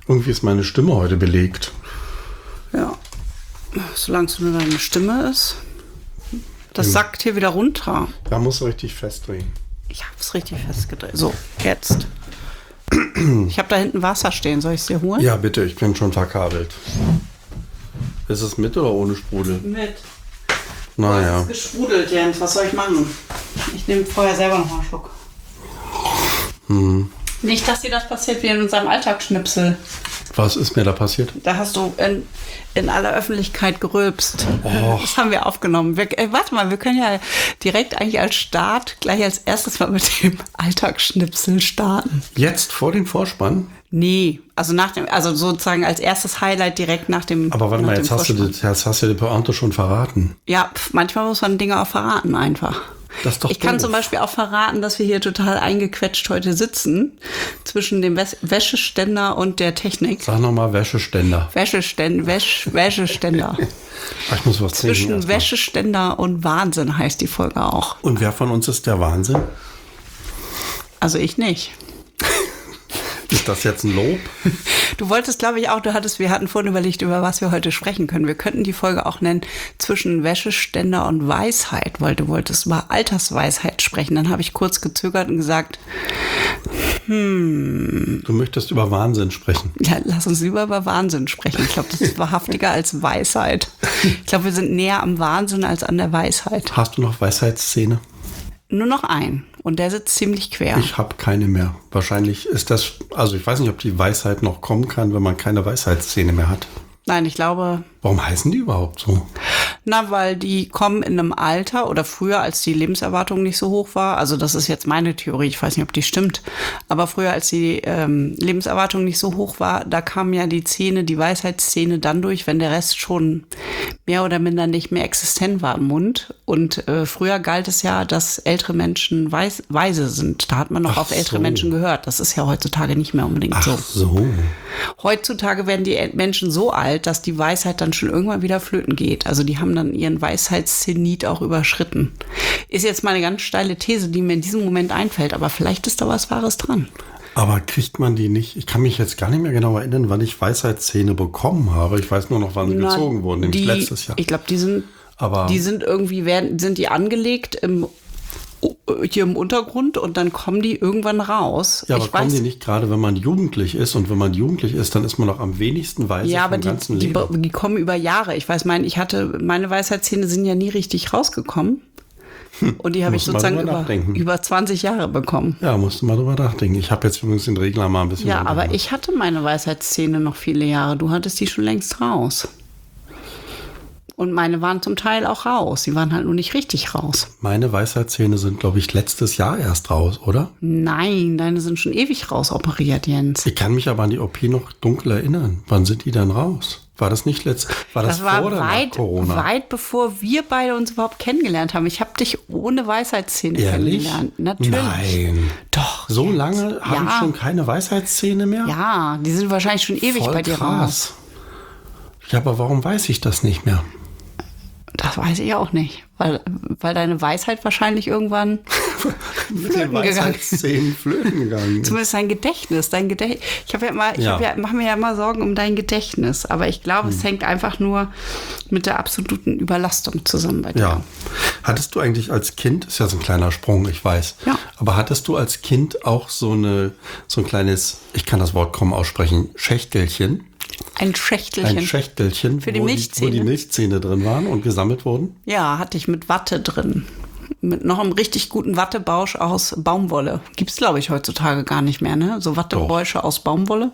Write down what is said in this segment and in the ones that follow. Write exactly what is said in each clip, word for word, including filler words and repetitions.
Irgendwie ist meine Stimme heute belegt. Ja, solange es nur deine Stimme ist. Das ja. Sackt hier wieder runter. Da musst du richtig festdrehen. Ich habe es richtig festgedreht. So, jetzt. Ich habe da hinten Wasser stehen. Soll ich es dir holen? Ja, bitte. Ich bin schon verkabelt. Ist es mit oder ohne Sprudel? Mit. Naja. Es ist gesprudelt, Jens. Was soll ich machen? Ich nehme vorher selber noch mal einen Schluck. Hm. Nicht, dass dir das passiert wie in unserem Alltagsschnipsel. Was ist mir da passiert? Da hast du in, in aller Öffentlichkeit gerülpst. Oh. Das haben wir aufgenommen. Wir, äh, warte mal, wir können ja direkt eigentlich als Start gleich als erstes mal mit dem Alltagsschnipsel starten. Jetzt vor dem Vorspann? Nee, also nach dem, also sozusagen als erstes Highlight direkt nach dem. Aber warte mal, jetzt hast, du die, jetzt hast du die Pointe schon verraten. Ja, pf, manchmal muss man Dinge auch verraten einfach. Das ist doch ich doof. kann zum Beispiel auch verraten, dass wir hier total eingequetscht heute sitzen zwischen dem Wäs- Wäscheständer und der Technik. Sag nochmal Wäscheständer. Wäscheständer, Wäsch, Wäscheständer. Ich muss was trinken. Zwischen Wäscheständer und Wahnsinn heißt die Folge auch. Und wer von uns ist der Wahnsinn? Also ich nicht. Ist das jetzt ein Lob? Du wolltest, glaube ich, auch, du hattest, wir hatten vorhin überlegt, über was wir heute sprechen können. Wir könnten die Folge auch nennen zwischen Wäscheständer und Weisheit, weil du wolltest über Altersweisheit sprechen. Dann habe ich kurz gezögert und gesagt, hm. Du möchtest über Wahnsinn sprechen. Ja, lass uns lieber über Wahnsinn sprechen. Ich glaube, das ist wahrhaftiger als Weisheit. Ich glaube, wir sind näher am Wahnsinn als an der Weisheit. Hast du noch Weisheitszähne? Nur noch ein. Und der sitzt ziemlich quer. Ich habe keine mehr. Wahrscheinlich ist das, also ich weiß nicht, ob die Weisheit noch kommen kann, wenn man keine Weisheitszähne mehr hat. Nein, ich glaube... Warum heißen die überhaupt so? Na, weil die kommen in einem Alter oder früher, als die Lebenserwartung nicht so hoch war. Also das ist jetzt meine Theorie, ich weiß nicht, ob die stimmt. Aber früher, als die ähm, Lebenserwartung nicht so hoch war, da kamen ja die Zähne, die Weisheitszähne dann durch, wenn der Rest schon mehr oder minder nicht mehr existent war im Mund. Und äh, früher galt es ja, dass ältere Menschen weis, weise sind. Da hat man noch Ach auf ältere so. Menschen gehört. Das ist ja heutzutage nicht mehr unbedingt Ach so. so. Heutzutage werden die Menschen so alt, dass die Weisheit dann schon irgendwann wieder flöten geht. Also die haben dann ihren Weisheitszenit auch überschritten. Ist jetzt mal eine ganz steile These, die mir in diesem Moment einfällt, aber vielleicht ist da was Wahres dran. Aber kriegt man die nicht? Ich kann mich jetzt gar nicht mehr genau erinnern, wann ich Weisheitszähne bekommen habe. Ich weiß nur noch, wann sie Na, gezogen wurden, nämlich die, letztes Jahr. Ich glaube, die sind, Aber die sind irgendwie, werden, sind die angelegt im hier im Untergrund und dann kommen die irgendwann raus. Ja, aber ich kommen weiß, die nicht gerade, wenn man jugendlich ist? Und wenn man jugendlich ist, dann ist man noch am wenigsten weise ja, aber vom die, ganzen die, Leben. die kommen über Jahre. Ich weiß, mein, ich hatte, meine Weisheitszähne sind ja nie richtig rausgekommen. Und die habe ich Musst du mal sozusagen drüber über, nachdenken. über zwanzig Jahre bekommen. Ja, musst du mal drüber nachdenken. Ich habe jetzt übrigens den Regler mal ein bisschen... Ja, aber runtergemacht. ich hatte meine Weisheitszähne noch viele Jahre. Du hattest die schon längst raus. Und meine waren zum Teil auch raus. Sie waren halt nur nicht richtig raus. Meine Weisheitszähne sind, glaube ich, letztes Jahr erst raus, oder? Nein, deine sind schon ewig rausoperiert, Jens. Ich kann mich aber an die O P noch dunkel erinnern. Wann sind die dann raus? War das nicht letzt? War das, Das war vor oder weit, nach Corona? weit bevor wir beide uns überhaupt kennengelernt haben. Ich habe dich ohne Weisheitszähne Ehrlich? kennengelernt. Natürlich. Nein. Doch. So Jens. lange habe ich Ja. schon keine Weisheitszähne mehr? Ja, die sind wahrscheinlich schon ewig Voll bei dir raus. krass. Ja, aber warum weiß ich das nicht mehr? Das weiß ich auch nicht. Weil, weil deine Weisheit wahrscheinlich irgendwann Mit den flöten gegangen. Weisheitszähnen flöten gegangen. Zumindest dein Gedächtnis. Dein Gedächtnis. Ich habe ja immer, ich Ja. hab ja, mache mir ja immer Sorgen um dein Gedächtnis. Aber ich glaube, Hm. es hängt einfach nur mit der absoluten Überlastung zusammen bei dir. Ja. Hattest du eigentlich als Kind, ist ja so ein kleiner Sprung, ich weiß, Ja. aber hattest du als Kind auch so eine, so ein kleines, ich kann das Wort kaum aussprechen, Schächtelchen? Ein Schächtelchen. Ein Schächtelchen, Für die wo, Milchzähne? Die, wo die Milchzähne drin waren und gesammelt wurden? Ja, hatte ich mit Watte drin. Mit noch einem richtig guten Wattebausch aus Baumwolle. Gibt es, glaube ich, heutzutage gar nicht mehr, ne? So Wattebäusche aus Baumwolle.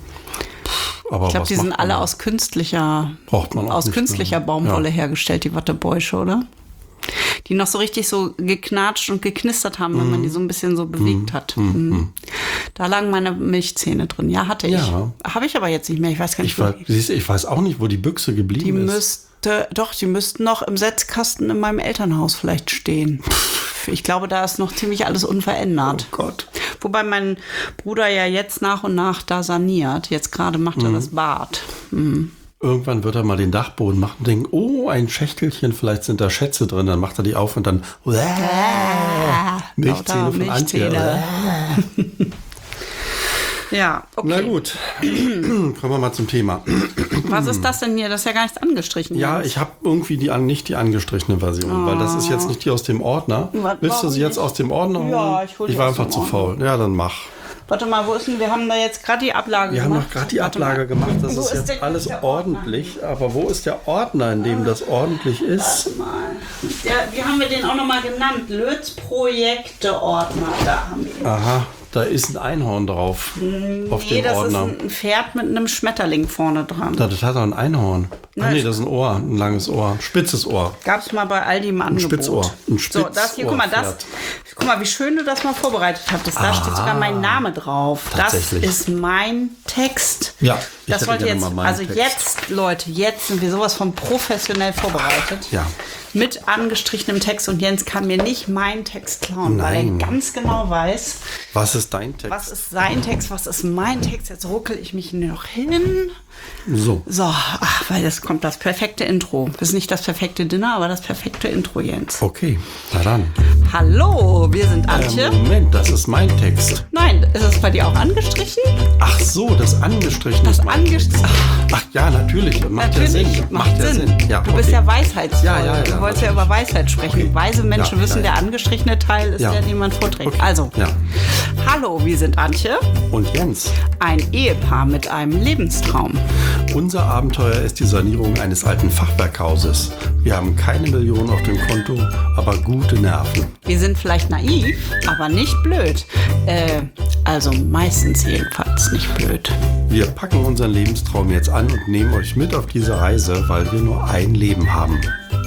Aber Ich glaube, was die sind macht alle man? aus künstlicher, Braucht man auch aus nicht künstlicher mehr. Baumwolle Ja. hergestellt, die Wattebäusche, oder? Die noch so richtig so geknatscht und geknistert haben, wenn man die so ein bisschen so bewegt hat. Mhm. Da lagen meine Milchzähne drin. Ja, hatte ich. Ja. Habe ich aber jetzt nicht mehr. Ich weiß gar nicht, Ich, weiß, wo. siehst du, ich weiß auch nicht, wo die Büchse geblieben Die ist. müsste, doch, die müssten noch im Setzkasten in meinem Elternhaus vielleicht stehen. Ich glaube, da ist noch ziemlich alles unverändert. Oh Gott. Wobei mein Bruder ja jetzt nach und nach da saniert. Jetzt gerade macht er das Bad. Mhm. Irgendwann wird er mal den Dachboden machen und denken, oh, ein Schächtelchen, vielleicht sind da Schätze drin. Dann macht er die auf und dann äh, Lauter, Milchzähne von Antje. Äh. Milchzähne. Ja, okay. Na gut, kommen wir mal zum Thema. Was ist das denn hier? Das ist ja gar nichts angestrichen. Ja, Jens. ich habe irgendwie die an, nicht die angestrichene Version, oh. weil das ist jetzt nicht die aus dem Ordner. Was, Willst du sie jetzt nicht? aus dem Ordner holen? Ja, ich hol die Ich war aus einfach dem zu faul. Ja, dann mach. Warte mal, wo ist denn? Wir haben da jetzt gerade die Ablage Wir gemacht. haben noch gerade die Warte Ablage mal. gemacht. Das Wo ist ist jetzt denn alles der ordentlich. Aber wo ist der Ordner, in dem das ordentlich ist? Mal. Der, wie haben wir den auch nochmal genannt? Lötz Projekte-Ordner. Da haben wir ihn. Aha, da ist ein Einhorn drauf. Auf Nee, dem das Ordner. ist ein Pferd mit einem Schmetterling vorne dran. Da, das hat doch ein Einhorn. Ach Nein. nee, das ist ein Ohr, ein langes Ohr. Spitzes Ohr. Gab es mal bei Aldi im Angebot. Spitzohr. Ein So, das hier, guck mal, das, Spitzohrpferd. guck mal, wie schön du das mal vorbereitet hattest. Da steht sogar mein Name drauf. Das Tatsächlich. ist mein Text. Ja, ich das hätte wollte gerne jetzt, mal meinen also Text. jetzt, Leute, jetzt sind wir sowas von professionell vorbereitet. Ja. Mit angestrichenem Text und Jens kann mir nicht meinen Text klauen, Nein. weil er ganz genau weiß, Was ist dein Text? was ist sein Text, was ist mein Text. Jetzt ruckel ich mich noch hin. So. So, ach, weil das kommt das perfekte Intro. Das ist nicht das perfekte Dinner, aber das perfekte Intro, Jens. Okay, na dann. Hallo, wir sind Antje. Äh, Moment, das ist mein Text. Nein, ist es bei dir auch angestrichen? Ach so, das angestrichen Das ist mein Text. angestrichen. Ach ja, natürlich. Macht Natürlich, ja Sinn. macht Sinn. Ja, du bist okay. ja weisheitsvoll. Ja, ja, ja, du wolltest ja natürlich. über Weisheit sprechen. Okay. Weise Menschen Ja, wissen, ja, der ja. angestrichene Teil ist Ja. der, den man vorträgt. Okay. Also, Ja. hallo, wir sind Antje, Und Jens. ein Ehepaar mit einem Lebenstraum. Unser Abenteuer ist die Sanierung eines alten Fachwerkhauses. Wir haben keine Millionen auf dem Konto, aber gute Nerven. Wir sind vielleicht naiv, aber nicht blöd. Äh, also meistens jedenfalls nicht blöd. Wir packen unseren Lebenstraum jetzt an und nehmen euch mit auf diese Reise, weil wir nur ein Leben haben.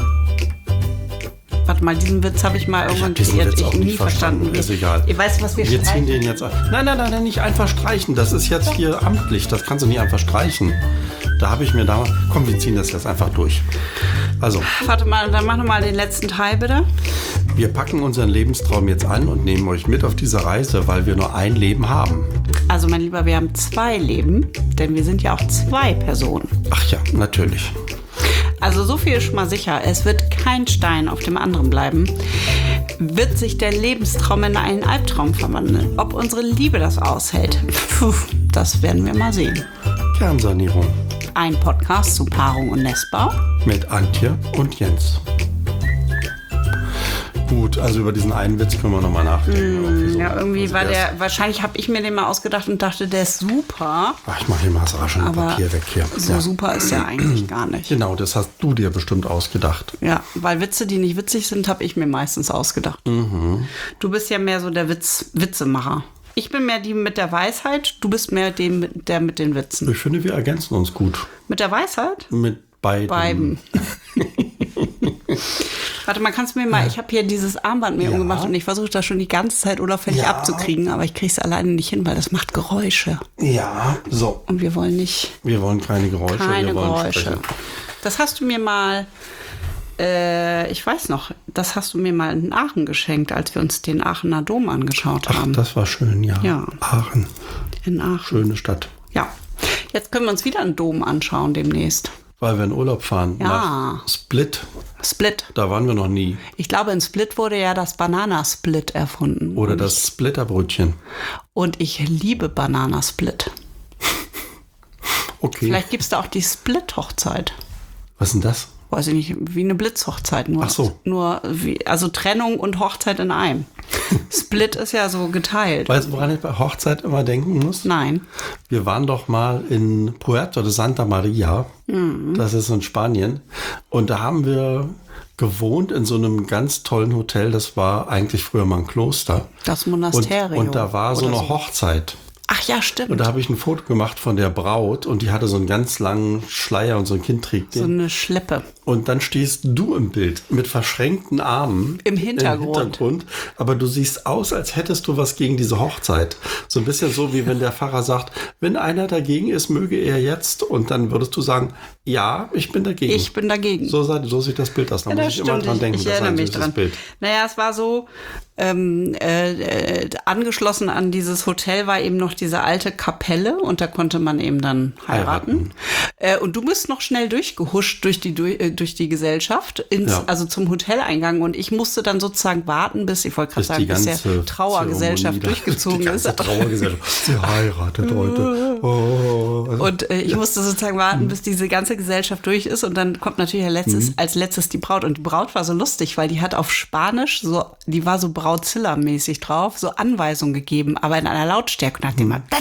Warte mal, diesen Witz habe ich mal Ich irgendwann habe diesen kreiert. Witz auch ich nie nie verstanden. verstanden. Ist egal. Ihr weißt, was wir, Wir ziehen streichen? den jetzt an. Nein, nein, nein, nein, nicht einfach streichen. Das ist jetzt hier amtlich. Das kannst du nicht einfach streichen. Da habe ich mir da... Komm, wir ziehen das jetzt einfach durch. Also, Warte mal, dann mach noch mal den letzten Teil bitte. wir packen unseren Lebenstraum jetzt an und nehmen euch mit auf diese Reise, weil wir nur ein Leben haben. Also mein Lieber, wir haben zwei Leben, denn wir sind ja auch zwei Personen. Ach ja, natürlich. Also so viel ist schon mal sicher, es wird kein Stein auf dem anderen bleiben. Wird sich der Lebenstraum in einen Albtraum verwandeln? Ob unsere Liebe das aushält? Puh, das werden wir mal sehen. Kernsanierung Ein Podcast zu Paarung und Nestbau. mit Antje und Jens. Gut, also über diesen einen Witz können wir nochmal nachdenken. Okay, so. Ja, irgendwie Also war der der, wahrscheinlich habe ich mir den mal ausgedacht und dachte, der ist super. Ach, ich mache hier mal das rascheln Aber Papier weg hier. so Ja. super ist er eigentlich gar nicht. Genau, das hast du dir bestimmt ausgedacht. Ja, weil Witze, die nicht witzig sind, habe ich mir meistens ausgedacht. Du bist ja mehr so der Witz, Witzemacher. Ich bin mehr die mit der Weisheit, du bist mehr dem, mit- der mit den Witzen. Ich finde, wir ergänzen uns gut. Mit der Weisheit? Mit beiden. Beiden. Warte mal, kannst du mir mal, ich habe hier dieses Armband mir Ja. umgemacht und ich versuche das schon die ganze Zeit unauffällig Ja. abzukriegen, aber ich kriege es alleine nicht hin, weil das macht Geräusche. Ja, so. Und wir wollen nicht Wir wollen keine Geräusche. keine wir wollen Geräusche. sprechen. Das hast du mir mal, äh, ich weiß noch, das hast du mir mal in Aachen geschenkt, als wir uns den Aachener Dom angeschaut Ach, haben. das war schön, ja. Ja. Aachen, In Aachen. schöne Stadt. Ja. Jetzt können wir uns wieder einen Dom anschauen demnächst. Weil wir in Urlaub fahren Ja. nach Split. Split. Da waren wir noch nie. Ich glaube, in Split wurde ja das Bananasplit erfunden. Oder Und das Splitterbrötchen. Und ich liebe Bananasplit. Okay. Vielleicht gibt es da auch die Split-Hochzeit. Was ist denn das? Weiß ich nicht, wie eine Blitzhochzeit. Nur, Ach so. Nur wie, also Trennung und Hochzeit in einem. Split ist ja so geteilt. Weißt du, woran ich bei Hochzeit immer denken muss? Nein. Wir waren doch mal in Puerto de Santa Maria. Mhm. Das ist in Spanien. Und da haben wir gewohnt in so einem ganz tollen Hotel. Das war eigentlich früher mal ein Kloster. Das Und, Monasterium. und da war so oder eine Hochzeit. Ach ja, stimmt. Und da habe ich ein Foto gemacht von der Braut und die hatte so einen ganz langen Schleier und so ein Kind trägt so den. eine Schleppe. Und dann stehst du im Bild mit verschränkten Armen. Im Hintergrund. Im Hintergrund. Aber du siehst aus, als hättest du was gegen diese Hochzeit. So ein bisschen so, wie wenn der Pfarrer sagt, wenn einer dagegen ist, möge er jetzt. Und dann würdest du sagen, ja, ich bin dagegen. Ich bin dagegen. So, sah- so sieht das Bild aus. Da Ja, muss das ich immer stimmt. dran denken. Ich, ich das ist erinnere ein mich süßes dran. Bild. Naja, es war so, ähm, äh, äh, angeschlossen an dieses Hotel war eben noch diese alte Kapelle und da konnte man eben dann heiraten. Heiraten. Äh, und du bist noch schnell durchgehuscht durch die, durch, äh, durch die Gesellschaft, ins, Ja. also zum Hoteleingang. Und ich musste dann sozusagen warten, bis, ich wollte gerade sagen, bis der Trauergesellschaft Zeremonie, durchgezogen die ganze ist. Trauergesellschaft. Sie heiratet heute. Oh. Und äh, ich musste sozusagen warten, bis diese ganze Gesellschaft durch ist. Und dann kommt natürlich als letztes, mhm. als letztes die Braut. Und die Braut war so lustig, weil die hat auf Spanisch, so, die war so Brautzilla-mäßig drauf, so Anweisungen gegeben, aber in einer Lautstärke. Und hat die immer,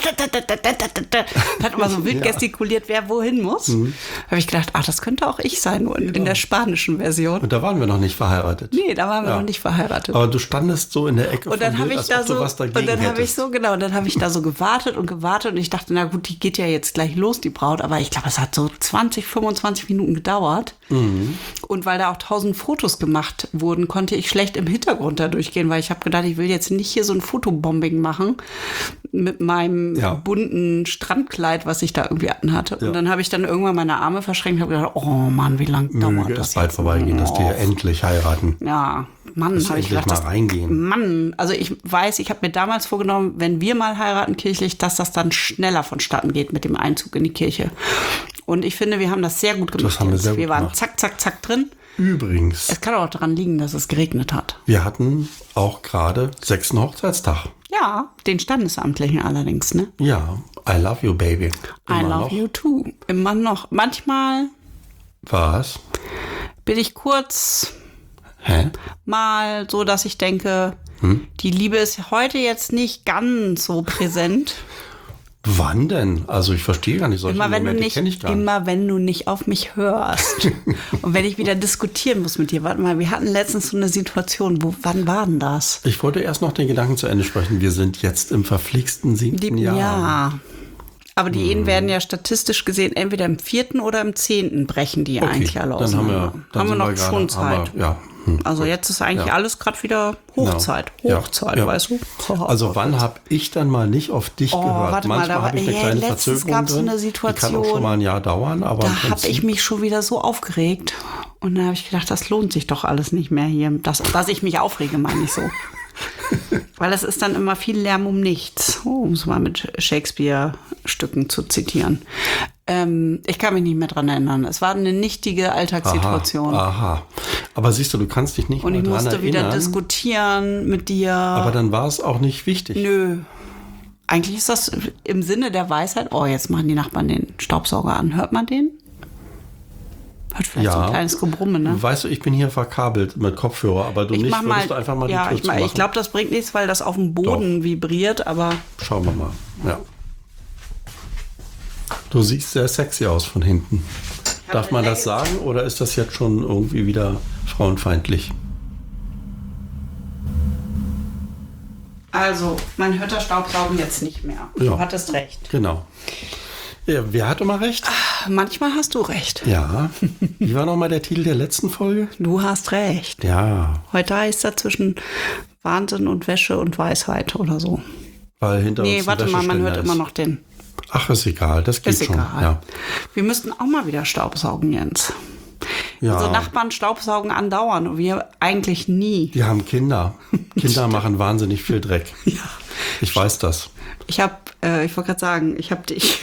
hat immer so wild ja. gestikuliert, wer wohin muss. Mhm. Da habe ich gedacht, ach, das könnte auch ich sein, nur in, genau. in der spanischen Version. Und da waren wir noch nicht verheiratet. Nee, da waren wir ja. noch nicht verheiratet. Aber du standest so in der Ecke und dann vom Bild, ich als da ob so, du was dagegen Und dann habe ich hättest. so, genau, und dann habe ich da so gewartet und gewartet und ich dachte, na gut, die geht ja jetzt gleich los, die Braut. Aber ich glaube, es hat so zwanzig, fünfundzwanzig Minuten gedauert. Mhm. Und weil da auch tausend Fotos gemacht wurden, konnte ich schlecht im Hintergrund da durchgehen, weil ich habe gedacht, ich will jetzt nicht hier so ein Fotobombing machen mit meinem ja. bunten Strandkleid, was ich da irgendwie anhatte. Ja. Und dann habe ich dann irgendwann meine Arme verschränkt und habe gedacht, oh Mann, wie lange dauert Möge das es bald jetzt? vorbeigehen, dass die ja endlich heiraten. Ja, Mann, habe ich gedacht, mal das, reingehen. Mann, also ich weiß, ich habe mir damals vorgenommen, wenn wir mal heiraten kirchlich, dass das dann schneller vonstatten geht mit dem Einzug in die Kirche. Und ich finde, wir haben das sehr gut gemacht. Das haben wir jetzt. sehr gut wir waren gemacht. zack, zack, zack drin. Übrigens. Es kann auch daran liegen, dass es geregnet hat. Wir hatten auch gerade sechsten Hochzeitstag. Ja, den standesamtlichen allerdings, ne? Ja, I love you, baby. Immer I love noch. you too. Immer noch. Manchmal Was? bin ich kurz Hä? mal so, dass ich denke, hm? die Liebe ist heute jetzt nicht ganz so präsent. Wann denn? Also ich verstehe gar nicht, solche Immer wenn, du Momente nicht, kenne ich gar nicht. immer wenn du nicht auf mich hörst. Und wenn ich wieder diskutieren muss mit dir. Warte mal, wir hatten letztens so eine Situation. Wo, wann war denn das? Ich wollte erst noch den Gedanken zu Ende sprechen. Wir sind jetzt im verflixten siebten Jahr. Ja. Aber die Ehen werden ja statistisch gesehen entweder im vierten oder im zehnten brechen die Okay, eigentlich alle dann haben wir, auseinander. dann haben wir sind noch wir gerade, schon Zeit. haben wir, ja, hm, also gut. jetzt ist eigentlich Ja. alles gerade wieder Hochzeit. Genau. Hochzeit, Ja, ja. weißt du? Also wann habe ich dann mal nicht auf dich Oh, gehört? warte mal, Manchmal da war- habe ich eine ja, kleine letztens Verzögerung gab's so drin. eine Die kann auch Situation, schon mal ein Jahr dauern, aber im Da habe Prinzip- ich mich schon wieder so aufgeregt. Und dann habe ich gedacht, das lohnt sich doch alles nicht mehr hier. Das, dass ich mich aufrege, meine ich so. Weil es ist dann immer viel Lärm um nichts, um es mal mit Shakespeare-Stücken zu zitieren. Ähm, ich kann mich nicht mehr dran erinnern. Es war eine nichtige Alltagssituation. Aha, aha. Aber siehst du, du kannst dich nicht Und mal ich dran musste erinnern. wieder diskutieren mit dir. Aber dann war es auch nicht wichtig. Nö. Eigentlich ist das im Sinne der Weisheit. Oh, jetzt machen die Nachbarn den Staubsauger an. Hört man den? Hört vielleicht so ein kleines Gebrumme, ne? Weißt du, ich bin hier verkabelt mit Kopfhörer, aber du Ich nicht, mach würdest mal, du einfach mal ja, die Tür ich, mach- zumachen? ich glaube, das bringt nichts, weil das auf dem Boden Doch. vibriert, aber Schauen wir mal, ja. Du siehst sehr sexy aus von hinten. Darf man das sagen oder ist das jetzt schon irgendwie wieder frauenfeindlich? also, man hört das Staubsaugen jetzt nicht mehr. Ja. Du hattest recht. Genau. Ja, wer hatte mal recht? Manchmal hast du recht. Ja. Wie war nochmal der Titel der letzten Folge? Du hast recht. Ja, Heute heißt er zwischen Wahnsinn und Wäsche und Weisheit oder so. weil hinter uns Nee, ein warte mal, man Wäscheständer hört ist. immer noch den. Ach, ist egal, das geht Ist schon. egal. Ja. Wir müssten auch mal wieder Staubsaugen, Jens. Ja. Unsere Nachbarn staubsaugen andauernd und wir eigentlich nie. Die haben Kinder. Kinder machen wahnsinnig viel Dreck. Ja. Ich weiß das. Ich habe, äh, ich wollte gerade sagen, ich habe dich.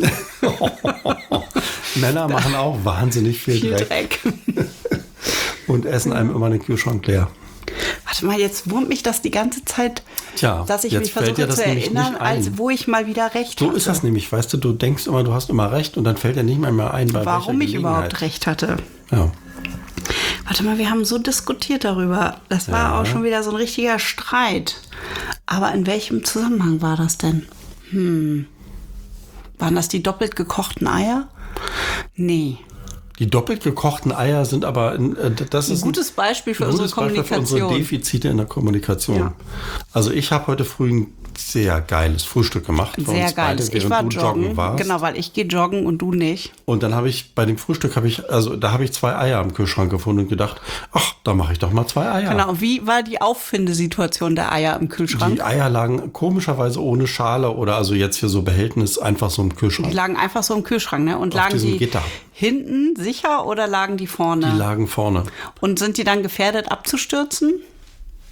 Männer machen auch wahnsinnig viel, Viel Dreck, Dreck. und essen einem immer den Kühlschrank leer. Warte mal, jetzt wurmt mich das die ganze Zeit, Tja, dass ich jetzt mich fällt dir versuche das zu nämlich erinnern, nicht ein. als wo ich mal wieder recht So hatte. ist das nämlich, weißt du, du denkst immer, du hast immer recht und dann fällt dir nicht mehr, mehr ein, bei Warum welcher ich überhaupt Gelegenheit. recht hatte. Ja. Warte mal, wir haben so diskutiert darüber. Das war Ja. auch schon wieder so ein richtiger Streit. Aber in welchem Zusammenhang war das denn? Hm. Waren das die doppelt gekochten Eier? Nee. Die doppelt gekochten Eier sind aber, äh, das Ein ist gutes Beispiel für ein unsere gutes Beispiel für unsere Kommunikation. Defizite in der Kommunikation. Ja. Also ich habe heute früh ein sehr geiles Frühstück gemacht. für Sehr uns beide, geiles. Ich während war du joggen joggen. warst. Genau, weil ich gehe joggen und du nicht. Und dann habe ich bei dem Frühstück habe ich, also da habe ich zwei Eier im Kühlschrank gefunden und gedacht, ach, da mache ich doch mal zwei Eier. Genau. Wie war die Auffindesituation der Eier im Kühlschrank? Die Eier lagen komischerweise ohne Schale oder also jetzt hier so Behältnis einfach so im Kühlschrank. Die lagen einfach so im Kühlschrank, ne? Und Auf lagen diesem die Gitter. hinten sicher oder lagen die vorne? Die lagen vorne. Und sind die dann gefährdet abzustürzen?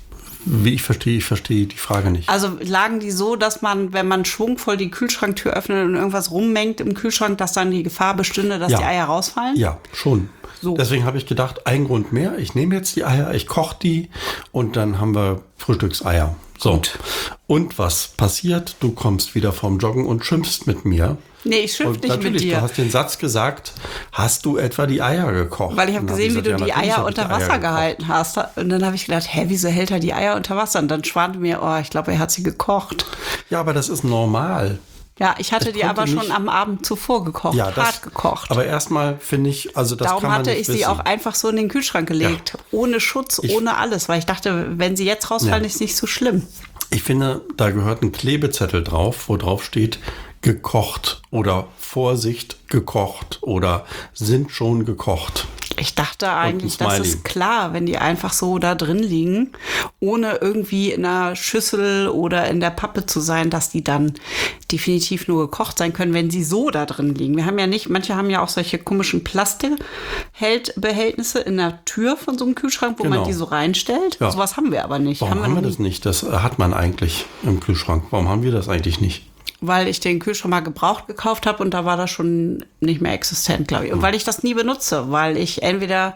Wie ich verstehe, ich verstehe die Frage nicht. Also lagen die so, dass man, wenn man schwungvoll die Kühlschranktür öffnet und irgendwas rummengt im Kühlschrank, dass dann die Gefahr bestünde, dass Ja. die Eier rausfallen? Ja, schon. So. Deswegen habe ich gedacht, ein Grund mehr. Ich nehme jetzt die Eier, ich koche die und dann haben wir Frühstückseier. So. Gut. Und was passiert? Du kommst wieder vom Joggen und schimpfst mit mir. Nee, ich schimpf Und nicht mit natürlich, dir. du hast den Satz gesagt, hast du etwa die Eier gekocht? Weil ich habe Dann gesehen, ich wie gesagt, du die ja, natürlich Eier habe ich unter die Eier Wasser gekocht. gehalten hast. Und dann habe ich gedacht, hä, wieso hält er die Eier unter Wasser? Und dann schwante mir, oh, ich glaube, er hat sie gekocht. Ja, aber das ist normal. Ja, ich hatte Ich die konnte aber schon nicht- am Abend zuvor gekocht, Ja, das, hart gekocht. Aber erstmal finde ich, also das Darum kann man hatte nicht ich wissen. sie auch einfach so in den Kühlschrank gelegt. Ohne Schutz, Ich- ohne alles. Weil ich dachte, wenn sie jetzt rausfallen, Ja. ist nicht so schlimm. Ich finde, da gehört ein Klebezettel drauf, wo drauf steht, gekocht oder Vorsicht, gekocht oder sind schon gekocht. Ich dachte eigentlich, ein das Smiley. ist klar, wenn die einfach so da drin liegen, ohne irgendwie in einer Schüssel oder in der Pappe zu sein, dass die dann definitiv nur gekocht sein können, wenn sie so da drin liegen. Wir haben ja nicht, manche haben ja auch solche komischen Plastikbehältnisse in der Tür von so einem Kühlschrank, wo Genau. man die so reinstellt. Ja. Sowas haben wir aber nicht. Warum haben wir, noch das nie. nicht? Das hat man eigentlich im Kühlschrank. Warum haben wir das eigentlich nicht? Weil ich den Kühlschrank mal gebraucht gekauft habe und da war das schon nicht mehr existent, glaube ich. Und weil ich das nie benutze, weil ich entweder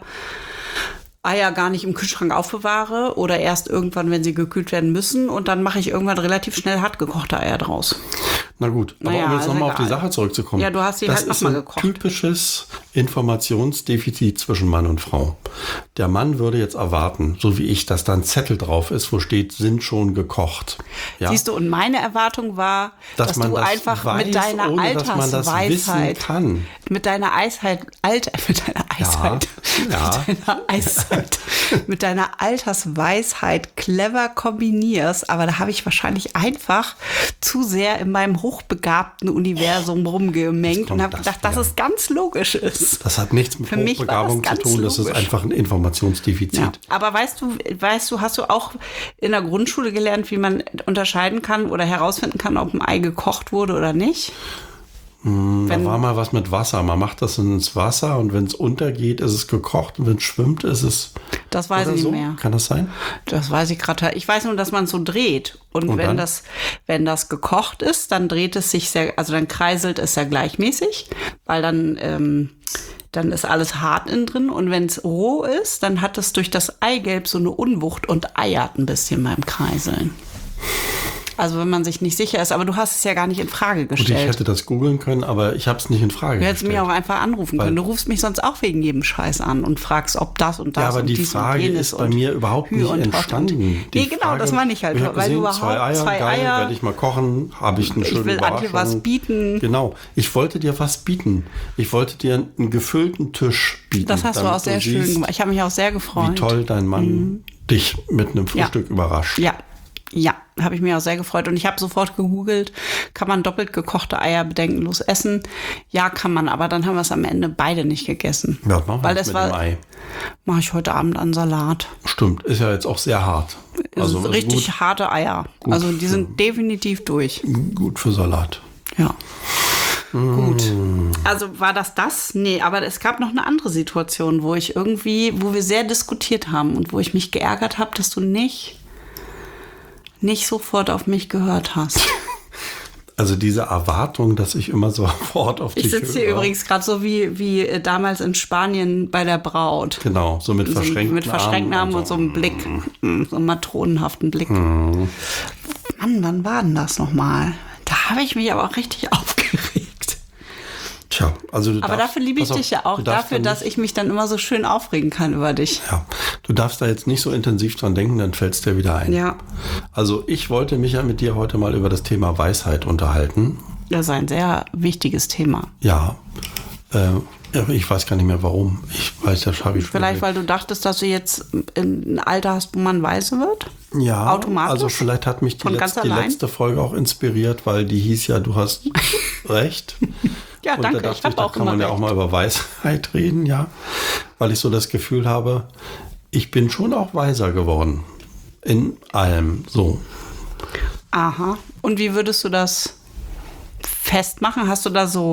Eier gar nicht im Kühlschrank aufbewahre oder erst irgendwann, wenn sie gekühlt werden müssen. Und dann mache ich irgendwann relativ schnell hart gekochte Eier draus. Na gut, aber Naja, um jetzt also nochmal auf die egal. Sache zurückzukommen. Ja, du hast die das halt noch ist mal ein gekocht. typisches Informationsdefizit zwischen Mann und Frau. Der Mann würde jetzt erwarten, so wie ich, dass da ein Zettel drauf ist, wo steht, sind schon gekocht. Ja? Siehst du, und meine Erwartung war, dass, Dass man du das einfach weiß, mit deiner ohne dass man das Altersweisheit, wissen kann. mit deiner Eisheit, Alter, mit deiner Eisheit, ja. mit deiner Eisheit, mit deiner Altersweisheit clever kombinierst, aber da habe ich wahrscheinlich einfach zu sehr in meinem hochbegabten Universum rumgemengt kommt und habe das gedacht, dass wieder? es ganz logisch ist. Das hat nichts mit Für mich war Hochbegabung das zu ganz tun, das ist logisch. einfach ein Informationsdefizit. Ja. Aber weißt du, weißt du, hast du auch in der Grundschule gelernt, wie man unterscheiden kann oder herausfinden kann, ob ein Ei gekocht wurde oder nicht? Da Wenn- war mal was mit Wasser. Man macht das ins Wasser und wenn es untergeht, ist es gekocht und wenn es schwimmt, ist es. Das weiß oder ich so. nicht mehr. Kann das sein? Das weiß ich gerade. Ich weiß nur, dass man es so dreht. Und, Und wenn dann? das, wenn das gekocht ist, dann dreht es sich sehr, also dann kreiselt es sehr gleichmäßig, weil dann, ähm, dann ist alles hart innen drin. Und wenn es roh ist, dann hat es durch das Eigelb so eine Unwucht und eiert ein bisschen beim Kreiseln. Also wenn man sich nicht sicher ist, aber du hast es ja gar nicht in Frage Gut, ich gestellt. hätte das googeln können, aber ich habe es nicht in Frage Du hättest gestellt. mich auch einfach anrufen Weil- können. Du rufst mich sonst auch wegen jedem Scheiß an und fragst, ob das und das Ja, aber und die dies Frage und jenes ist bei und mir überhaupt Hü nicht und Hott entstanden. Und, Die nee, genau, Frage- das meine ich halt. Ich habe weil gesehen, du überhaupt zwei Eier, zwei geil, Eier, werde ich mal kochen, habe ich eine ich schöne will Antje was Überraschung. bieten. Genau, ich wollte dir was bieten. Ich wollte dir einen gefüllten Tisch bieten. Das hast du damit auch sehr schön siehst, gemacht. Ich habe mich auch sehr gefreut. Wie toll dein Mann dich mit einem Frühstück überrascht. Ja, ja, habe ich mich auch sehr gefreut. Und ich habe sofort gegoogelt, kann man doppelt gekochte Eier bedenkenlos essen? Ja, kann man, aber dann haben wir es am Ende beide nicht gegessen. Ja, machen wir Weil das es mit dem war, Ei. mache ich heute Abend an Salat. Stimmt, ist ja jetzt auch sehr hart. Also ist richtig gut, harte Eier. Also die sind definitiv durch. gut für Salat. Ja. Gut. Also war das das? Nee, aber es gab noch eine andere Situation, wo ich irgendwie, wo wir sehr diskutiert haben und wo ich mich geärgert habe, dass du nicht, nicht sofort auf mich gehört hast. Also diese Erwartung, dass ich immer sofort auf dich Ich sitze hier höre. übrigens gerade so wie, wie damals in Spanien bei der Braut. Genau, so mit So verschränkten mit verschränkten Armen und so einem Blick, mm, so einem matronenhaften Blick. Mhm. Mann, wann war denn das nochmal? Da habe ich mich aber auch richtig aufgeregt. Tja, also du Aber darfst, dafür liebe ich pass auf, dich ja auch, du darfst dafür, da dass nicht, ich mich dann immer so schön aufregen kann über dich. Ja, du darfst da jetzt nicht so intensiv dran denken, dann fällt es dir wieder ein. Ja. Also ich wollte mich ja mit dir heute mal über das Thema Weisheit unterhalten. Das ist ein sehr wichtiges Thema. Ja, äh, ja, ich weiß gar nicht mehr warum. Ich weiß, das habe ich schon Vielleicht, überlegt. weil du dachtest, dass du jetzt ein Alter hast, wo man weise wird? Ja, automatisch? also vielleicht hat mich die, Von ganz letzte, die allein? letzte Folge auch inspiriert, weil die hieß ja, du hast recht. Ja, Und danke, da ich dachte ich, habe da auch kann immer man ja recht. auch mal über Weisheit reden, ja. Weil ich so das Gefühl habe, ich bin schon auch weiser geworden. In allem, so. Aha. Und wie würdest du das festmachen? Hast du da so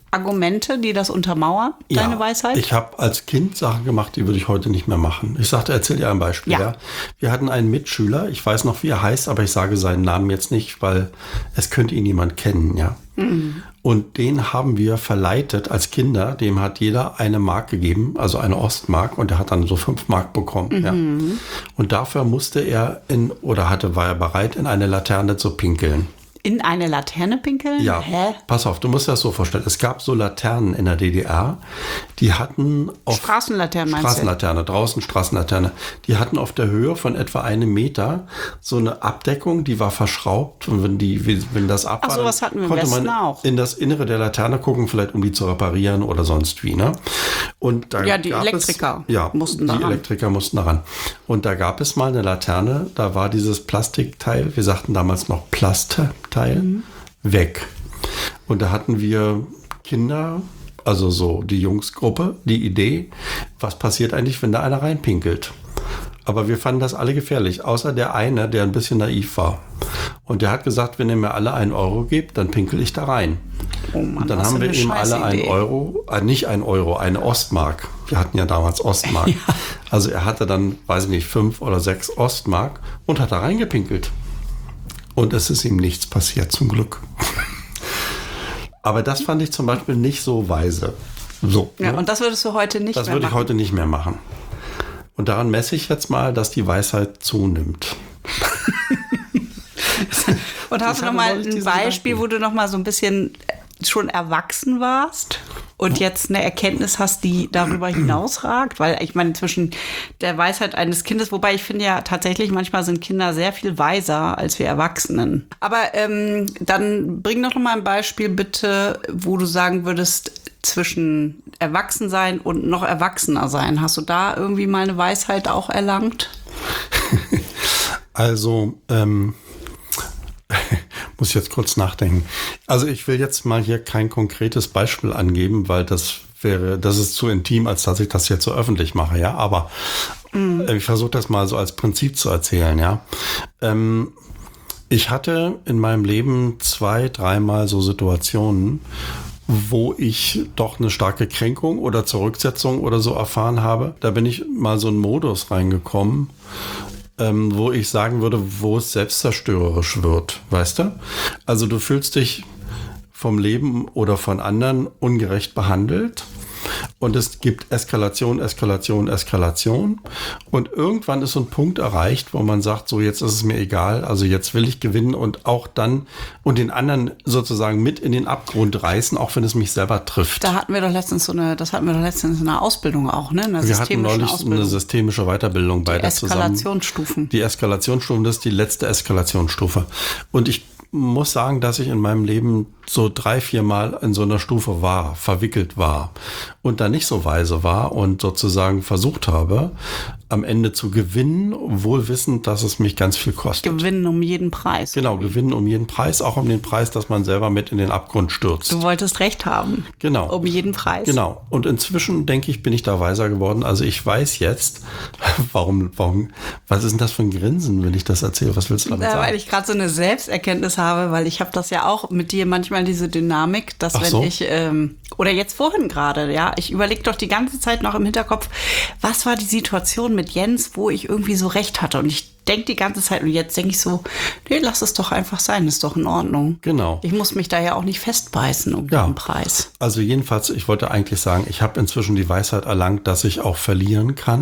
Argumente, die das untermauern, deine Ja, Weisheit? ich habe als Kind Sachen gemacht, die würde ich heute nicht mehr machen. Ich sagte, erzähl dir ein Beispiel. Ja. Ja. Wir hatten einen Mitschüler, ich weiß noch, wie er heißt, aber ich sage seinen Namen jetzt nicht, weil es könnte ihn niemand kennen, ja. Mhm. Und den haben wir verleitet als Kinder, dem hat jeder eine Mark gegeben, also eine Ostmark, und er hat dann so fünf Mark bekommen. Mhm. Ja. Und dafür musste er in, oder hatte, war er bereit, in eine Laterne zu pinkeln. In eine Laterne pinkeln? Ja, Hä? pass auf, du musst dir das so vorstellen. Es gab so Laternen in der D D R, die hatten auf Straßenlaternen meinst du? Straßenlaterne, draußen Straßenlaterne. Die hatten auf der Höhe von etwa einem Meter so eine Abdeckung, die war verschraubt. Und wenn, die, wenn das ab Ach, war, sowas dann hatten wir im konnte Westen man auch. in das Innere der Laterne gucken, vielleicht um die zu reparieren oder sonst wie. Ne? Und da Ja, die gab Elektriker es, ja, mussten die da ran. Elektriker mussten da ran. Und da gab es mal eine Laterne, da war dieses Plastikteil, wir sagten damals noch Plastteil, mhm. weg. Und da hatten wir Kinder, also so die Jungsgruppe, die Idee, was passiert eigentlich, wenn da einer reinpinkelt? Aber wir fanden das alle gefährlich, außer der eine, der ein bisschen naiv war. Und der hat gesagt, wenn ihr mir alle einen Euro gebt, dann pinkel ich da rein. Oh Mann, und dann was haben für wir eine ihm alle einen Scheißidee. Euro, äh, nicht einen Euro, eine Ostmark. Wir hatten ja damals Ostmark. Ja. Also er hatte dann, weiß ich nicht, fünf oder sechs Ostmark und hat da reingepinkelt. Und es ist ihm nichts passiert, zum Glück. Aber das fand ich zum Beispiel nicht so weise. So, Ja, ne? und das würdest du heute nicht Das mehr würde ich machen. heute nicht mehr machen. Und daran messe ich jetzt mal, dass die Weisheit zunimmt. Und hast Ich du noch hatte mal neulich ein diesen Beispiel, Gedanken. wo du noch mal so ein bisschen schon erwachsen warst und jetzt eine Erkenntnis hast, die darüber hinausragt? Weil ich meine, zwischen der Weisheit eines Kindes, wobei ich finde ja tatsächlich, manchmal sind Kinder sehr viel weiser als wir Erwachsenen. Aber ähm, dann bring doch noch mal ein Beispiel bitte, wo du sagen würdest, zwischen Erwachsensein und noch erwachsener sein. Hast du da irgendwie mal eine Weisheit auch erlangt? Also, ähm, muss ich jetzt kurz nachdenken. Also ich will jetzt mal hier kein konkretes Beispiel angeben, weil das wäre, das ist zu intim, als dass ich das jetzt so öffentlich mache, ja. Aber mm. ich versuche das mal so als Prinzip zu erzählen, ja. Ähm, ich hatte in meinem Leben zwei, dreimal so Situationen, wo ich doch eine starke Kränkung oder Zurücksetzung oder so erfahren habe. Da bin ich mal so in einen Modus reingekommen, ähm, wo ich sagen würde, wo es selbstzerstörerisch wird, weißt du? Also du fühlst dich vom Leben oder von anderen ungerecht behandelt und es gibt Eskalation, Eskalation, Eskalation und irgendwann ist so ein Punkt erreicht, wo man sagt, so jetzt ist es mir egal, also jetzt will ich gewinnen und auch dann und den anderen sozusagen mit in den Abgrund reißen, auch wenn es mich selber trifft. Da hatten wir doch letztens so eine, das hatten wir doch letztens in einer Ausbildung auch, ne? In einer Wir hatten neulich Ausbildung. eine systemische Weiterbildung beide zusammen. Eskalationsstufen. Die Eskalationsstufen, das ist die letzte Eskalationsstufe. Und ich muss sagen, dass ich in meinem Leben so drei, vier Mal in so einer Stufe war, verwickelt war und da nicht so weise war und sozusagen versucht habe, am Ende zu gewinnen, wohl wissend, dass es mich ganz viel kostet. Gewinnen um jeden Preis. Genau, gewinnen um jeden Preis, auch um den Preis, dass man selber mit in den Abgrund stürzt. Du wolltest recht haben. Genau. Um jeden Preis. Genau. Und inzwischen, denke ich, bin ich da weiser geworden. Also ich weiß jetzt, warum, warum, was ist denn das für ein Grinsen, wenn ich das erzähle? Was willst du damit Ja, sagen? weil ich gerade so eine Selbsterkenntnis habe, weil ich habe das ja auch mit dir manchmal diese Dynamik, dass Ach wenn so. ich, ähm, oder jetzt vorhin gerade, ja, ich überlege doch die ganze Zeit noch im Hinterkopf, was war die Situation mit Jens, wo ich irgendwie so recht hatte und ich denke die ganze Zeit und jetzt denke ich so, nee, lass es doch einfach sein, ist doch in Ordnung. Genau. Ich muss mich da ja auch nicht festbeißen um Ja. jeden Preis. Also jedenfalls, ich wollte eigentlich sagen, ich habe inzwischen die Weisheit erlangt, dass ich auch verlieren kann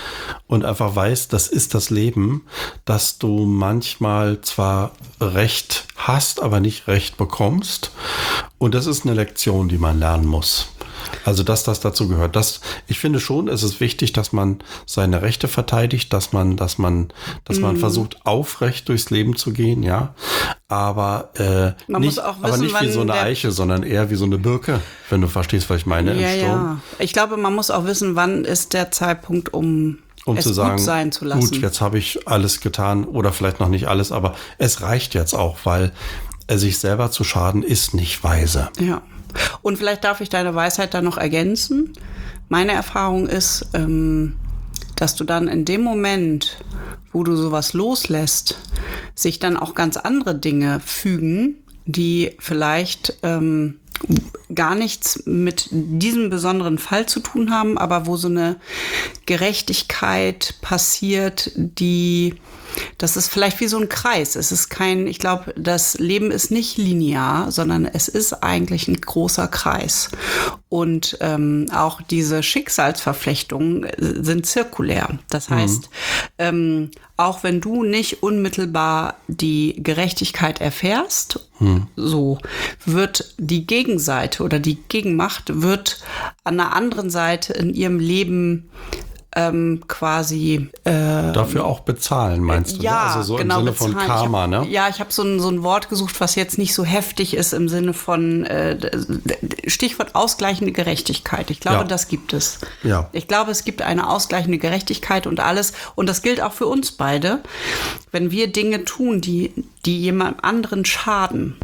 und einfach weiß, das ist das Leben, dass du manchmal zwar Recht hast, aber nicht Recht bekommst. Und das ist eine Lektion, die man lernen muss. Also, dass das dazu gehört. Das, ich finde schon, es ist wichtig, dass man seine Rechte verteidigt, dass man, dass man, dass man Mhm. versucht, aufrecht durchs Leben zu gehen, ja. Aber, äh, Man nicht, muss auch aber wissen, nicht wie wann so eine der- Eiche, sondern eher wie so eine Birke, wenn du verstehst, was ich meine, Ja, im Sturm. ja. Ich glaube, man muss auch wissen, wann ist der Zeitpunkt, um, Um es zu sagen, gut sein zu lassen. gut, jetzt habe ich alles getan oder vielleicht noch nicht alles, aber es reicht jetzt auch, weil äh, sich selber zu schaden ist nicht weise. Ja. Und vielleicht darf ich deine Weisheit da noch ergänzen. Meine Erfahrung ist, ähm, dass du dann in dem Moment, wo du sowas loslässt, sich dann auch ganz andere Dinge fügen, die vielleicht ähm, gar nichts mit diesem besonderen Fall zu tun haben, aber wo so eine Gerechtigkeit passiert, die, das ist vielleicht wie so ein Kreis. Es ist kein, ich glaube, das Leben ist nicht linear, sondern es ist eigentlich ein großer Kreis. Und ähm, auch diese Schicksalsverflechtungen sind zirkulär. Das heißt, mhm. ähm, auch wenn du nicht unmittelbar die Gerechtigkeit erfährst, hm. so wird die Gegenseite oder die Gegenmacht wird an der anderen Seite in ihrem Leben ähm, quasi äh, dafür auch bezahlen, meinst du? Ja, ne? Also so genau, im Sinne bezahlen. von Karma, hab, ne? Ja, ich habe so ein, so ein Wort gesucht, was jetzt nicht so heftig ist im Sinne von äh, Stichwort ausgleichende Gerechtigkeit. Ich glaube, ja. das gibt es. Ja. Ich glaube, es gibt eine ausgleichende Gerechtigkeit und alles. Und das gilt auch für uns beide. Wenn wir Dinge tun, die, die jemand anderen schaden,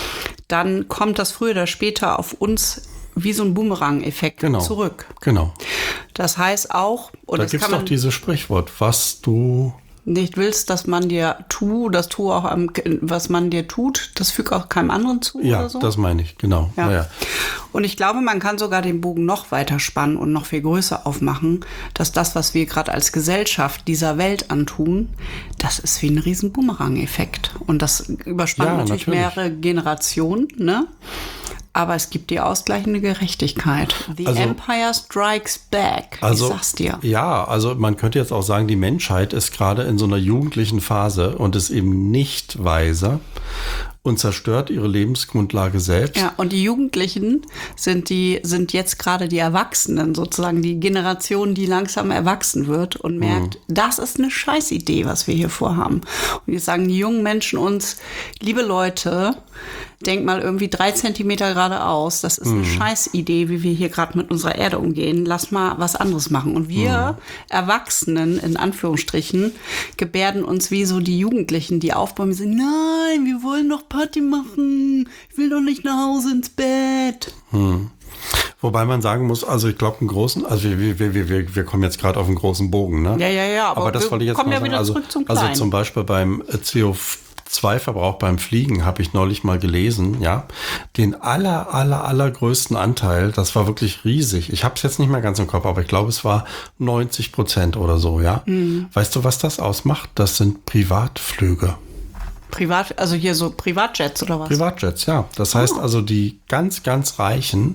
dann kommt das früher oder später auf uns wie so ein Boomerang-Effekt genau. zurück. Genau. Das heißt auch, und da das gibt es kann man doch dieses Sprichwort, was du nicht willst, dass man dir tu, das tu auch am, was man dir tut, das fügt auch keinem anderen zu ja, oder so. Ja, das meine ich, genau. Ja. Ja. Und ich glaube, man kann sogar den Bogen noch weiter spannen und noch viel größer aufmachen, dass das, was wir gerade als Gesellschaft dieser Welt antun, das ist wie ein riesen Boomerang-Effekt. Und das überspannt ja, natürlich, natürlich mehrere Generationen, ne? Aber es gibt die ausgleichende Gerechtigkeit. The also, Empire Strikes Back. Also, ich sag's dir. Ja, also man könnte jetzt auch sagen, die Menschheit ist gerade in so einer jugendlichen Phase und ist eben nicht weise und zerstört ihre Lebensgrundlage selbst. Ja, und die Jugendlichen sind die sind jetzt gerade die Erwachsenen, sozusagen die Generation, die langsam erwachsen wird und merkt, mhm. das ist eine Scheißidee, was wir hier vorhaben. Und jetzt sagen die jungen Menschen uns, liebe Leute, denk mal irgendwie drei Zentimeter geradeaus. Das ist eine mhm. Scheißidee, wie wir hier gerade mit unserer Erde umgehen. Lass mal was anderes machen. Und wir mhm. Erwachsenen, in Anführungsstrichen, gebärden uns wie so die Jugendlichen, die aufbäumen und sagen, nein, wir wollen doch Party machen. Ich will doch nicht nach Hause ins Bett. Mhm. Wobei man sagen muss, also ich glaube, einen großen, also wir, wir, wir, wir, wir kommen jetzt gerade auf einen großen Bogen, ne? Ja, ja, ja. Aber, aber das wollte ich jetzt mal mal ja sagen. wieder Also, zurück zum Kleinen. also zum Beispiel beim C O zwei Verbrauch beim Fliegen habe ich neulich mal gelesen, ja, den aller, aller, allergrößten Anteil, das war wirklich riesig. Ich habe es jetzt nicht mehr ganz im Kopf, aber ich glaube, es war neunzig Prozent oder so, ja. Mhm. Weißt du, was das ausmacht? Das sind Privatflüge. Privat, also hier so Privatjets oder was? Privatjets, ja. Das heißt oh. also, die ganz, ganz Reichen,